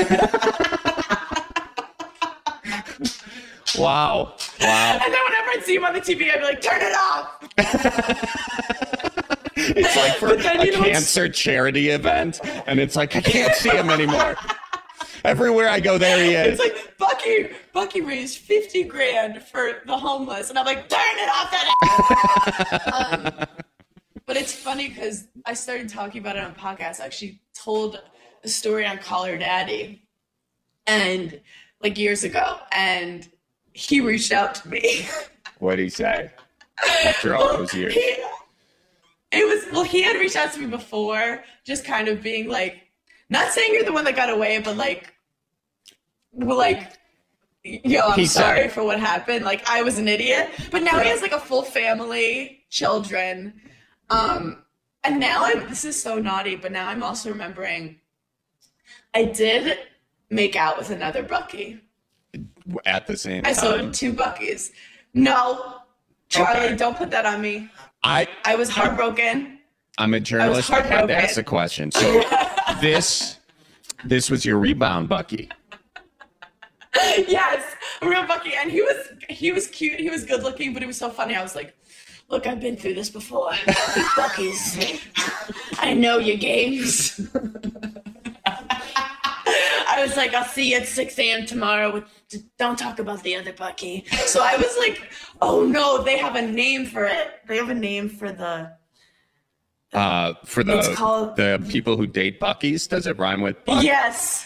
Wow. And then whenever I'd see him on the TV, I'd be like, turn it off. It's like for a cancer charity event, and it's like, I can't see him anymore. Everywhere I go, there he is. It's like, Bucky raised 50 grand for the homeless. And I'm like, turn it off that. But it's funny because I started talking about it on podcasts. I actually told a story on Call Her Daddy and like years ago. And he reached out to me. What did he say after all those years? He had reached out to me before, just kind of being like, not saying you're the one that got away, but like, yo, I'm sorry for what happened. Like, I was an idiot. But now he has like a full family, children. And now this is so naughty, but now I'm also remembering I did make out with another Bucky. At the same time? I saw 2 Buckies. No, Charlie, don't put that on me. I was heartbroken. I'm a journalist. I had to ask a question. So this was your rebound Bucky. Yes, a real Bucky. And he was cute. He was good looking, but it was so funny. I was like, look, I've been through this before. Buckies, I know your games. I was like, I'll see you at 6 a.m. tomorrow. Don't talk about the other Bucky. So I was like, oh no, they have a name for it. They have a name for the the people who date Buckies. Does it rhyme with Bucky? Yes.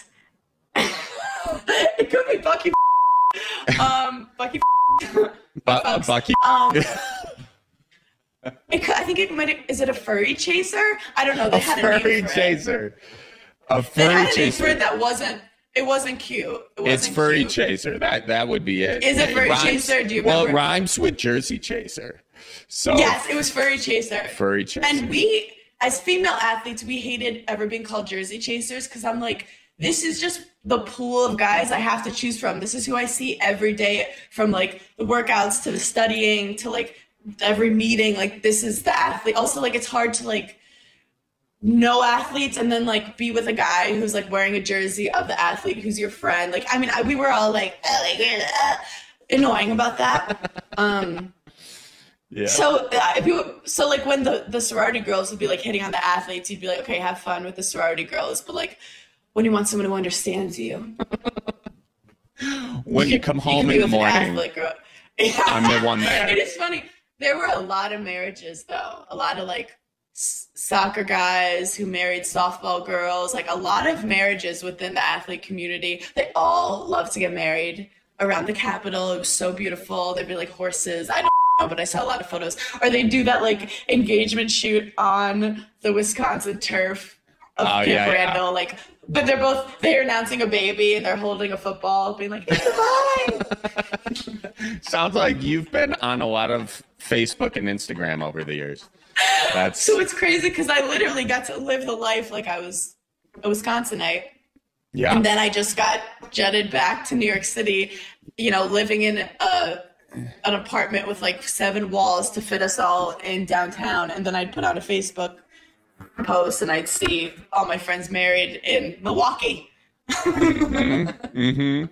It could be Bucky. Bucky. Bucky. I think it might. Is it a furry chaser? I don't know. They had a furry chaser. A furry chaser. That wasn't. It wasn't cute. It's furry chaser. That would be it. Is it furry chaser? Do you remember? Well, it rhymes with Jersey chaser. So yes, it was furry chaser. Furry chaser. And we, as female athletes, we hated ever being called Jersey chasers because I'm like, this is just the pool of guys I have to choose from. This is who I see every day, from like the workouts to the studying to like every meeting. Like, this is the athlete. Also, like, it's hard to like know athletes and then like be with a guy who's like wearing a jersey of the athlete who's your friend. Like, I mean, we were all like annoying about that. Yeah. So like when the sorority girls would be like hitting on the athletes, you'd be like, okay, have fun with the sorority girls. But like when you want someone who understands you, when you come home in the morning, I'm the one there. It is funny. There were a lot of marriages though. A lot of like soccer guys who married softball girls, like a lot of marriages within the athlete community. They all love to get married around the Capitol. It was so beautiful. There'd be like horses. I don't know, but I saw a lot of photos. Or they do that like engagement shoot on the Wisconsin turf of Camp Randall. Like, but they're announcing a baby and they're holding a football, being like, it's mine. Sounds like you've been on a lot of Facebook and Instagram over the years. So it's crazy because I literally got to live the life like I was a Wisconsinite. Yeah. And then I just got jetted back to New York City, you know, living in a an apartment with like 7 walls to fit us all in downtown. And then I'd put out a Facebook post and I'd see all my friends married in Milwaukee. Mm-hmm.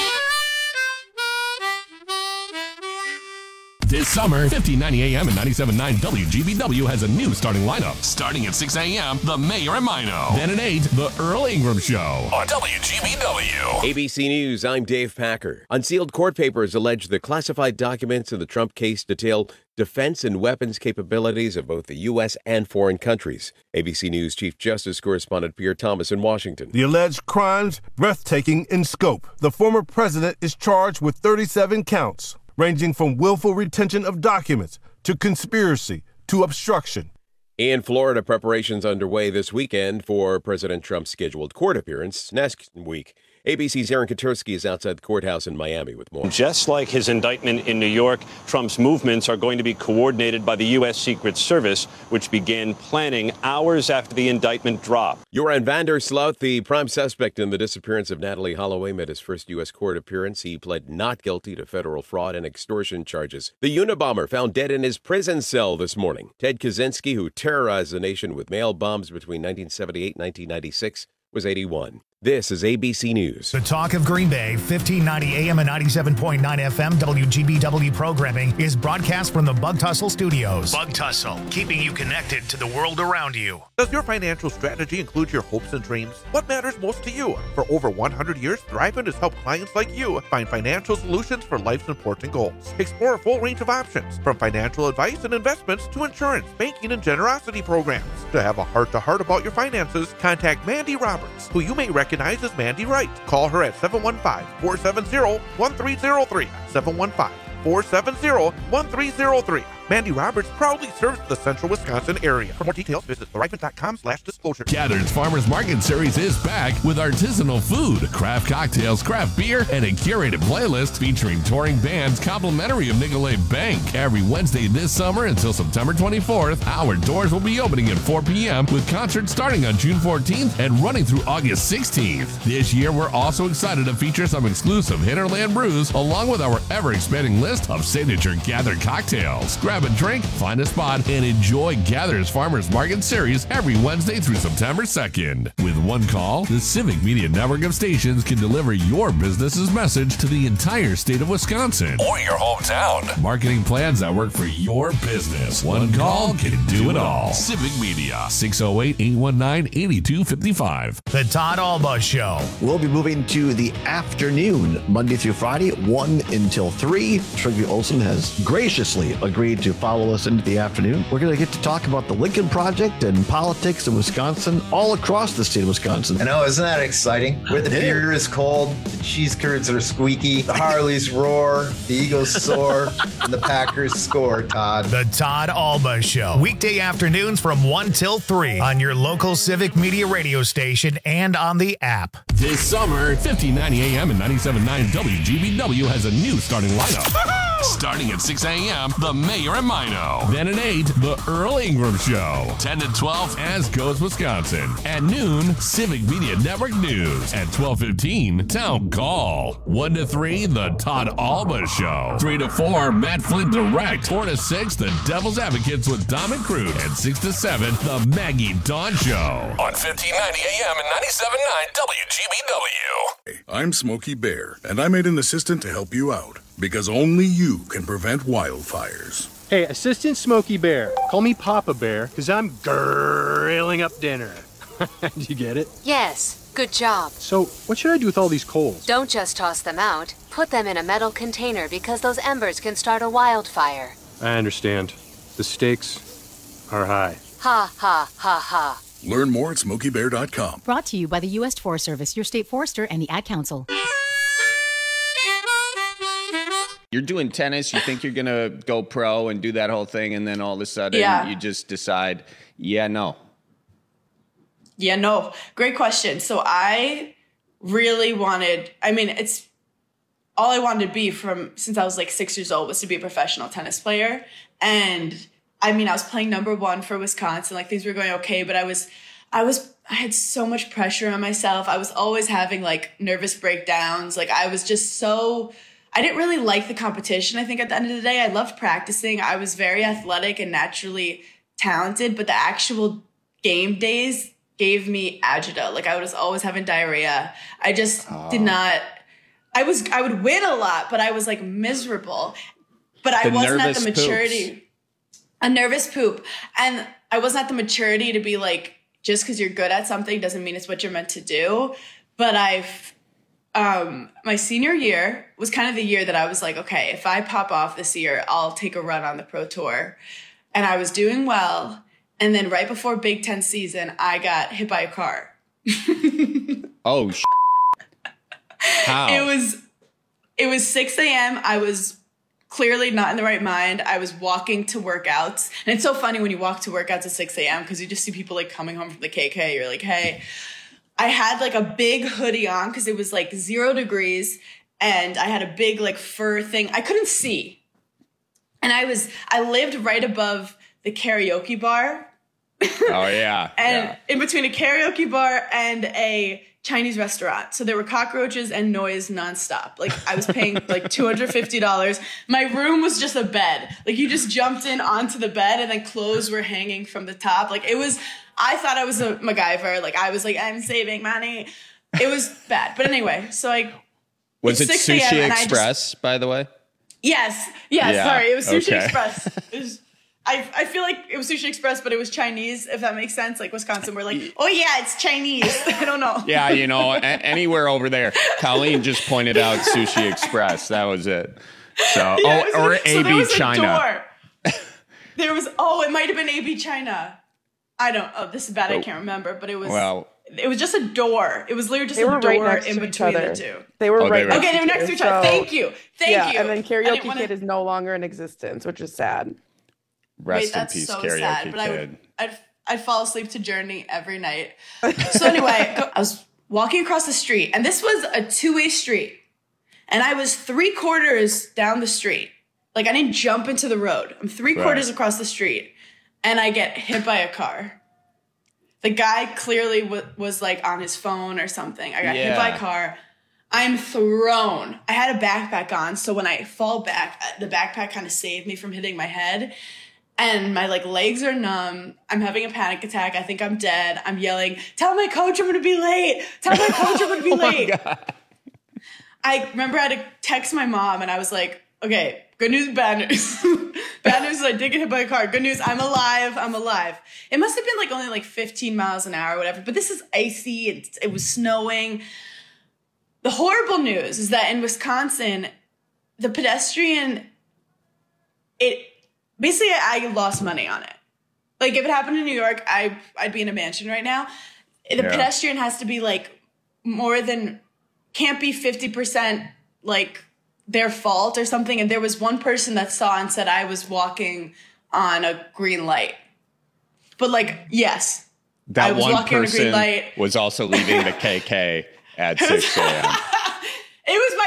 This summer, 1590 AM and 97.9 WGBW has a new starting lineup. Starting at 6 a.m., The Mayor and Mino. Then at 8, The Earl Ingram Show on WGBW. ABC News, I'm Dave Packer. Unsealed court papers allege the classified documents in the Trump case detail defense and weapons capabilities of both the U.S. and foreign countries. ABC News Chief Justice Correspondent Pierre Thomas in Washington. The alleged crimes, breathtaking in scope. The former president is charged with 37 counts, ranging from willful retention of documents to conspiracy to obstruction. In Florida, preparations underway this weekend for President Trump's scheduled court appearance next week. ABC's Aaron Katersky is outside the courthouse in Miami with more. Just like his indictment in New York, Trump's movements are going to be coordinated by the U.S. Secret Service, which began planning hours after the indictment dropped. Joran van der Sloot, the prime suspect in the disappearance of Natalee Holloway, made his first U.S. court appearance. He pled not guilty to federal fraud and extortion charges. The Unabomber found dead in his prison cell this morning. Ted Kaczynski, who terrorized the nation with mail bombs between 1978 and 1996, was 81. This is ABC News. The talk of Green Bay, 1590 AM and 97.9 FM WGBW programming is broadcast from the Bug Tussle Studios. Bug Tussle, keeping you connected to the world around you. Does your financial strategy include your hopes and dreams? What matters most to you? For over 100 years, Thrivent has helped clients like you find financial solutions for life's important goals. Explore a full range of options, from financial advice and investments to insurance, banking, and generosity programs. To have a heart-to-heart about your finances, contact Mandy Roberts, who you may recognize as Mandy Wright. Call her at 715-470-1303. 715-470-1303. Mandy Roberts proudly serves the central Wisconsin area. For more details, visit thrivent.com/disclosure. Gather's Farmers Market Series is back with artisanal food, craft cocktails, craft beer, and a curated playlist featuring touring bands complimentary of Nicolet Bank. Every Wednesday this summer until September 24th, our doors will be opening at 4 p.m. with concerts starting on June 14th and running through August 16th. This year, we're also excited to feature some exclusive Hinterland brews along with our ever-expanding list of signature Gather cocktails. Grab a drink, find a spot, and enjoy Gather's Farmers Market Series every Wednesday through September 2nd. With one call, the Civic Media network of stations can deliver your business's message to the entire state of Wisconsin or your hometown. Marketing plans that work for your business. One call can do it all. Civic Media, 608-819-8255. The Todd Alba Show. We'll be moving to the afternoon, Monday through Friday, 1 until 3. Trygve Olsen has graciously agreed to follow us into the afternoon. We're going to get to talk about the Lincoln Project and politics in Wisconsin, all across the state of Wisconsin. I know, isn't that exciting? Where the beer is cold, the cheese curds are squeaky, the Harleys roar, the Eagles soar, and the Packers score, Todd. The Todd Alba Show. Weekday afternoons from 1 till 3 on your local Civic Media radio station and on the app. This summer, 1590 AM and 97.9 WGBW has a new starting lineup. Starting at 6 a.m., The Mayor and Mino. Then at 8, The Earl Ingram Show. 10 to 12, As Goes Wisconsin. At noon, Civic Media Network News. At 12:15, Town Call. 1 to 3, The Todd Alba Show. 3 to 4, Matt Flint Direct. 4 to 6, The Devil's Advocates with Dom and Cruz. And 6 to 7, The Maggie Dawn Show. On 1590 AM and 97.9 WGBW. I'm Smokey Bear, and I made an assistant to help you out, because only you can prevent wildfires. Hey, Assistant Smokey Bear. Call me Papa Bear, because I'm grilling up dinner. Did you get it? Yes, good job. So, what should I do with all these coals? Don't just toss them out. Put them in a metal container because those embers can start a wildfire. I understand. The stakes are high. Ha, ha, ha, ha. Learn more at SmokeyBear.com. Brought to you by the U.S. Forest Service, your state forester, and the Ad Council. You're doing tennis, you think you're going to go pro and do that whole thing, and then all of a sudden you just decide, no. Yeah, no. Great question. So I really wanted, it's all I wanted to be since I was like 6 years old was to be a professional tennis player. And I was playing #1 for Wisconsin. Like, things were going okay, but I had so much pressure on myself. I was always having like nervous breakdowns. Like, I I didn't really like the competition. I think at the end of the day, I loved practicing. I was very athletic and naturally talented, but the actual game days gave me agita. Like I was always having diarrhea. I just did not, I would win a lot, but I was like miserable. But I wasn't at the maturity. A nervous poop. And I wasn't at the maturity to be like, just because you're good at something doesn't mean it's what you're meant to do. But my senior year was kind of the year that I was like, okay, if I pop off this year, I'll take a run on the Pro Tour. And I was doing well. And then right before Big Ten season, I got hit by a car. Oh, how? It was 6 a.m. I was clearly not in the right mind. I was walking to workouts. And it's so funny when you walk to workouts at 6 a.m. because you just see people like coming home from the KK. You're like, hey. I had like a big hoodie on because it was like 0 degrees. And I had a big like fur thing. I couldn't see. And I lived right above the karaoke bar. Oh, yeah. And in between a karaoke bar and a Chinese restaurant. So there were cockroaches and noise nonstop. Like I was paying like $250. My room was just a bed. Like you just jumped in onto the bed and then clothes were hanging from the top. Like it was, I thought I was a MacGyver. Like I was like, I'm saving money. It was bad. But anyway, so was it Sushi Express, by the way? Yes. Yeah. Sorry. It was Sushi Express. It was, I feel like it was Sushi Express, but it was Chinese, if that makes sense. Like Wisconsin, we're like, oh yeah, it's Chinese. I don't know. Yeah, you know, anywhere over there. Colleen just pointed out Sushi Express. That was it. So, yeah, or AB China. There was, it might have been AB China. This is bad. I can't remember, but it was. Well, it was just a door. It was literally just a door right in between the two. They were right next to each other. Okay, they were next to each other. Thank you. Thank you. And then Karaoke Kid is no longer in existence, which is sad. Rest in peace, so Karaoke sad, but Kid. I'd fall asleep to Journey every night. So anyway, I was walking across the street, and this was a 2-way street. And I was 3/4 down the street. Like, I didn't jump into the road. I'm 3/4 across the street, and I get hit by a car. The guy clearly was, like, on his phone or something. I got hit by a car. I'm thrown. I had a backpack on, so when I fall back, the backpack kind of saved me from hitting my head. And my legs are numb. I'm having a panic attack. I think I'm dead. I'm yelling, tell my coach I'm going to be late. Tell my coach I'm going to be late. I remember I had to text my mom, and I was like, okay, good news, bad news. Bad news is I did get hit by a car. Good news, I'm alive. I'm alive. It must have been only 15 miles an hour or whatever, but this is icy. It was snowing. The horrible news is that in Wisconsin, the pedestrian, basically, I lost money on it. If it happened in New York, I'd be in a mansion right now. The pedestrian has to be can't be 50% their fault or something. And there was one person that saw and said I was walking on a green light. But yes, that I was one walking on a green person light. was also leaving the KK at 6 a.m. It was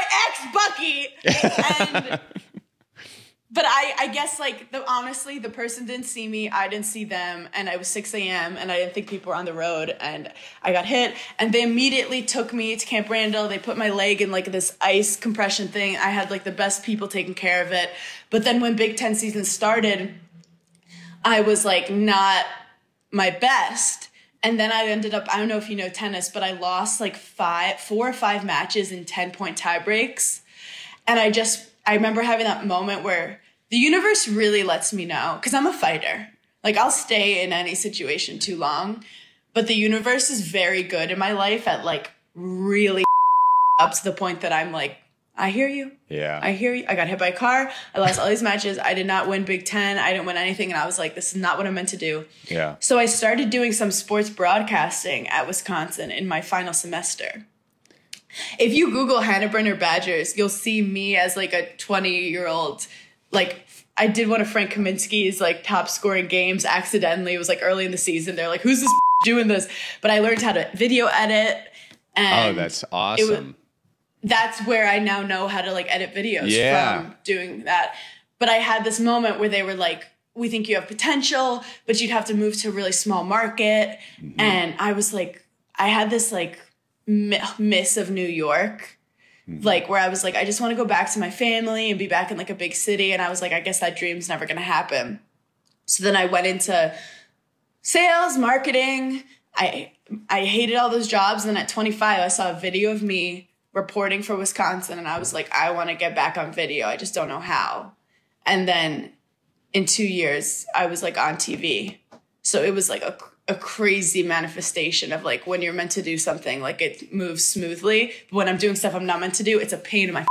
my ex, Bucky. But I guess honestly, the person didn't see me. I didn't see them. And it was 6 a.m. and I didn't think people were on the road. And I got hit. And they immediately took me to Camp Randall. They put my leg in this ice compression thing. I had the best people taking care of it. But then when Big Ten season started, I was not my best. And then I ended up, I don't know if you know tennis, but I lost 4 or 5 matches in 10-point tie breaks. And I remember having that moment where the universe really lets me know, because I'm a fighter. I'll stay in any situation too long, but the universe is very good in my life at really up to the point that I'm I hear you. Yeah. I hear you. I got hit by a car. I lost all these matches. I did not win Big Ten. I didn't win anything. And I was this is not what I'm meant to do. Yeah. So I started doing some sports broadcasting at Wisconsin in my final semester. If you Google Hannah Burner Badgers, you'll see me as a 20-year-old. I did one of Frank Kaminsky's top scoring games accidentally. It was early in the season. They're who's this doing this? But I learned how to video edit. And that's awesome. That's where I now know how to edit videos from doing that. But I had this moment where they were we think you have potential, but you'd have to move to a really small market. Mm-hmm. And I was I had this miss of New York. like where I was like, I just want to go back to my family and be back in like a big city. And I was like, I guess that dream's never going to happen. So then I went into sales, marketing. I hated all those jobs. And then at 25, I saw a video of me reporting for Wisconsin. And I was like, I want to get back on video. I just don't know how. And then in 2 years, I was like on TV. So it was like a crazy manifestation of like when you're meant to do something, like it moves smoothly. But when I'm doing stuff I'm not meant to do, it's a pain in my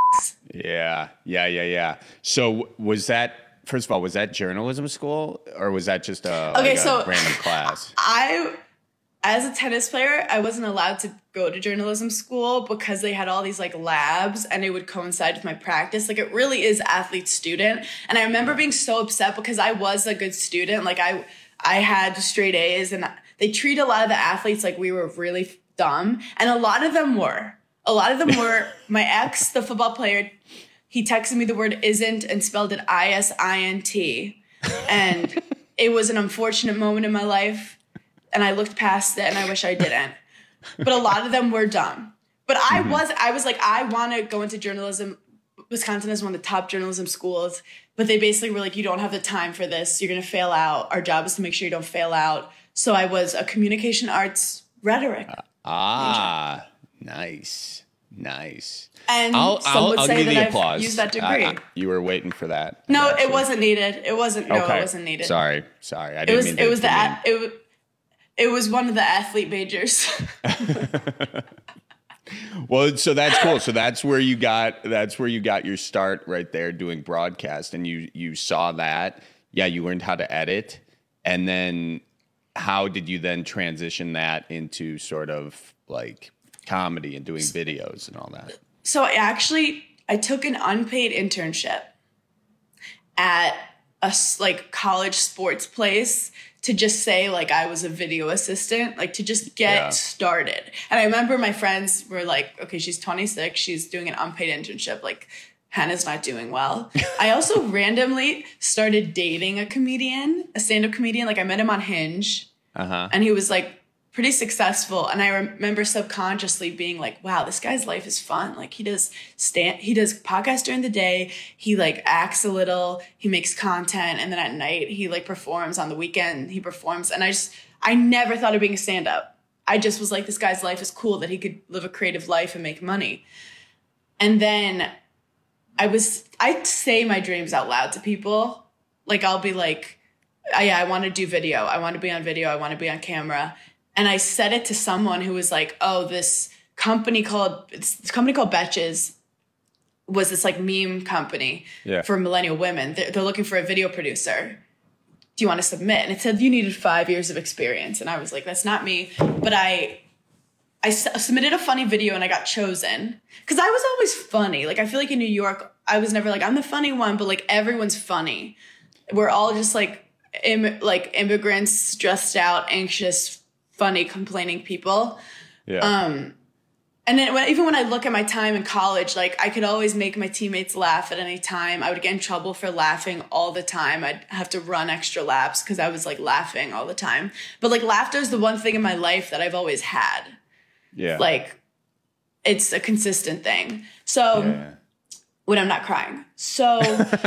Yeah. So was that, first of all, was that journalism school or was that just a random class? As a tennis player, I wasn't allowed to go to journalism school because they had all these like labs and it would coincide with my practice. Like it really is athlete student. And I remember being so upset because I was a good student. Like I had straight A's and they treat a lot of the athletes like we were really dumb. And a lot of them were. My ex, the football player, he texted me the word isn't and spelled it ISINT. And it was an unfortunate moment in my life. And I looked past it and I wish I didn't. But a lot of them were dumb. But I was like, I want to go into journalism. Wisconsin is one of the top journalism schools. But they basically were like, you don't have the time for this. You're going to fail out. Our job is to make sure you don't fail out. So I was a communication arts rhetoric major. Nice. And I'll would say give you that the applause. I've used that degree. You were waiting for that. No, it wasn't needed. It wasn't needed. Sorry. I didn't mean to. It was one of the athlete majors. Well, so that's cool. So that's where you got your start right there doing broadcast, and you saw that. Yeah, you learned how to edit, and then how did you then transition that into sort of like comedy and doing videos and all that? So I took an unpaid internship at a like college sports place to just say like I was a video assistant, like to just get started. And I remember my friends were like, okay, she's 26, she's doing an unpaid internship, like Hannah's not doing well. I also randomly started dating a stand-up comedian. Like I met him on Hinge and he was like pretty successful. And I remember subconsciously being like, wow, this guy's life is fun. Like he does podcasts during the day. He like acts a little, he makes content. And then at night he like performs. On the weekend he performs. And I never thought of being a stand-up. I just was like, this guy's life is cool that he could live a creative life and make money. And then I'd say my dreams out loud to people. Like I'll be like, oh, yeah, I want to do video. I want to be on video. I want to be on camera. And I said it to someone who was like, oh, this company called Betches was this like meme company for millennial women. They're looking for a video producer. Do you want to submit? And it said you needed 5 years of experience. And I was like, that's not me. But I submitted a funny video and I got chosen because I was always funny. Like I feel like in New York, I was never like, I'm the funny one, but like everyone's funny. We're all just like immigrants, stressed out, anxious, funny, complaining people. And then even when I look at my time in college, like I could always make my teammates laugh at any time. I would get in trouble for laughing all the time. I'd have to run extra laps because I was like laughing all the time. But like laughter is the one thing in my life that I've always had. Yeah. Like it's a consistent thing. So when I'm not crying. So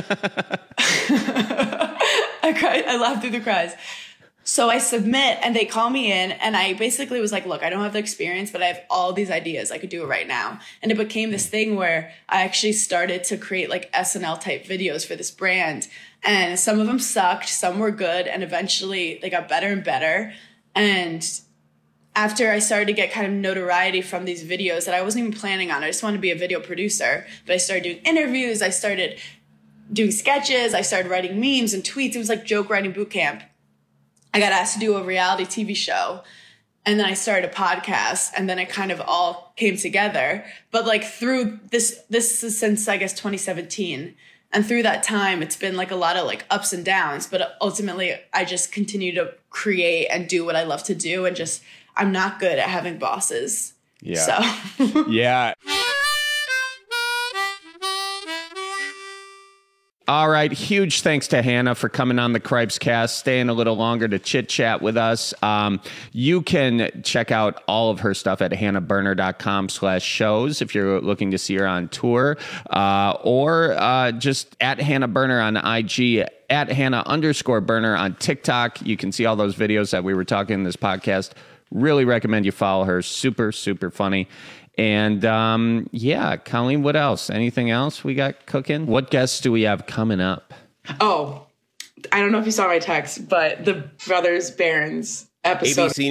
I laugh through the cries. So I submit and they call me in and I basically was like, look, I don't have the experience, but I have all these ideas. I could do it right now. And it became this thing where I actually started to create like SNL type videos for this brand. And some of them sucked, some were good. And eventually they got better and better. And after I started to get kind of notoriety from these videos that I wasn't even planning on, I just wanted to be a video producer, but I started doing interviews. I started doing sketches. I started writing memes and tweets. It was like joke writing boot camp. I got asked to do a reality TV show and then I started a podcast and then it kind of all came together. But like through this is since I guess 2017. And through that time, it's been like a lot of like ups and downs, but ultimately I just continue to create and do what I love to do. And just, I'm not good at having bosses. Yeah. So. Yeah. All right. Huge thanks to Hannah for coming on the Cripes Cast, staying a little longer to chit chat with us. You can check out all of her stuff at hannahberner.com/shows if you're looking to see her on tour, or just at Hannah Berner on IG, at Hannah_Berner on TikTok. You can see all those videos that we were talking in this podcast. Really recommend you follow her. Super, super funny. And yeah, Colleen, what else? Anything else we got cooking? What guests do we have coming up? Oh, I don't know if you saw my text, but the Brothers Barons episode. ABC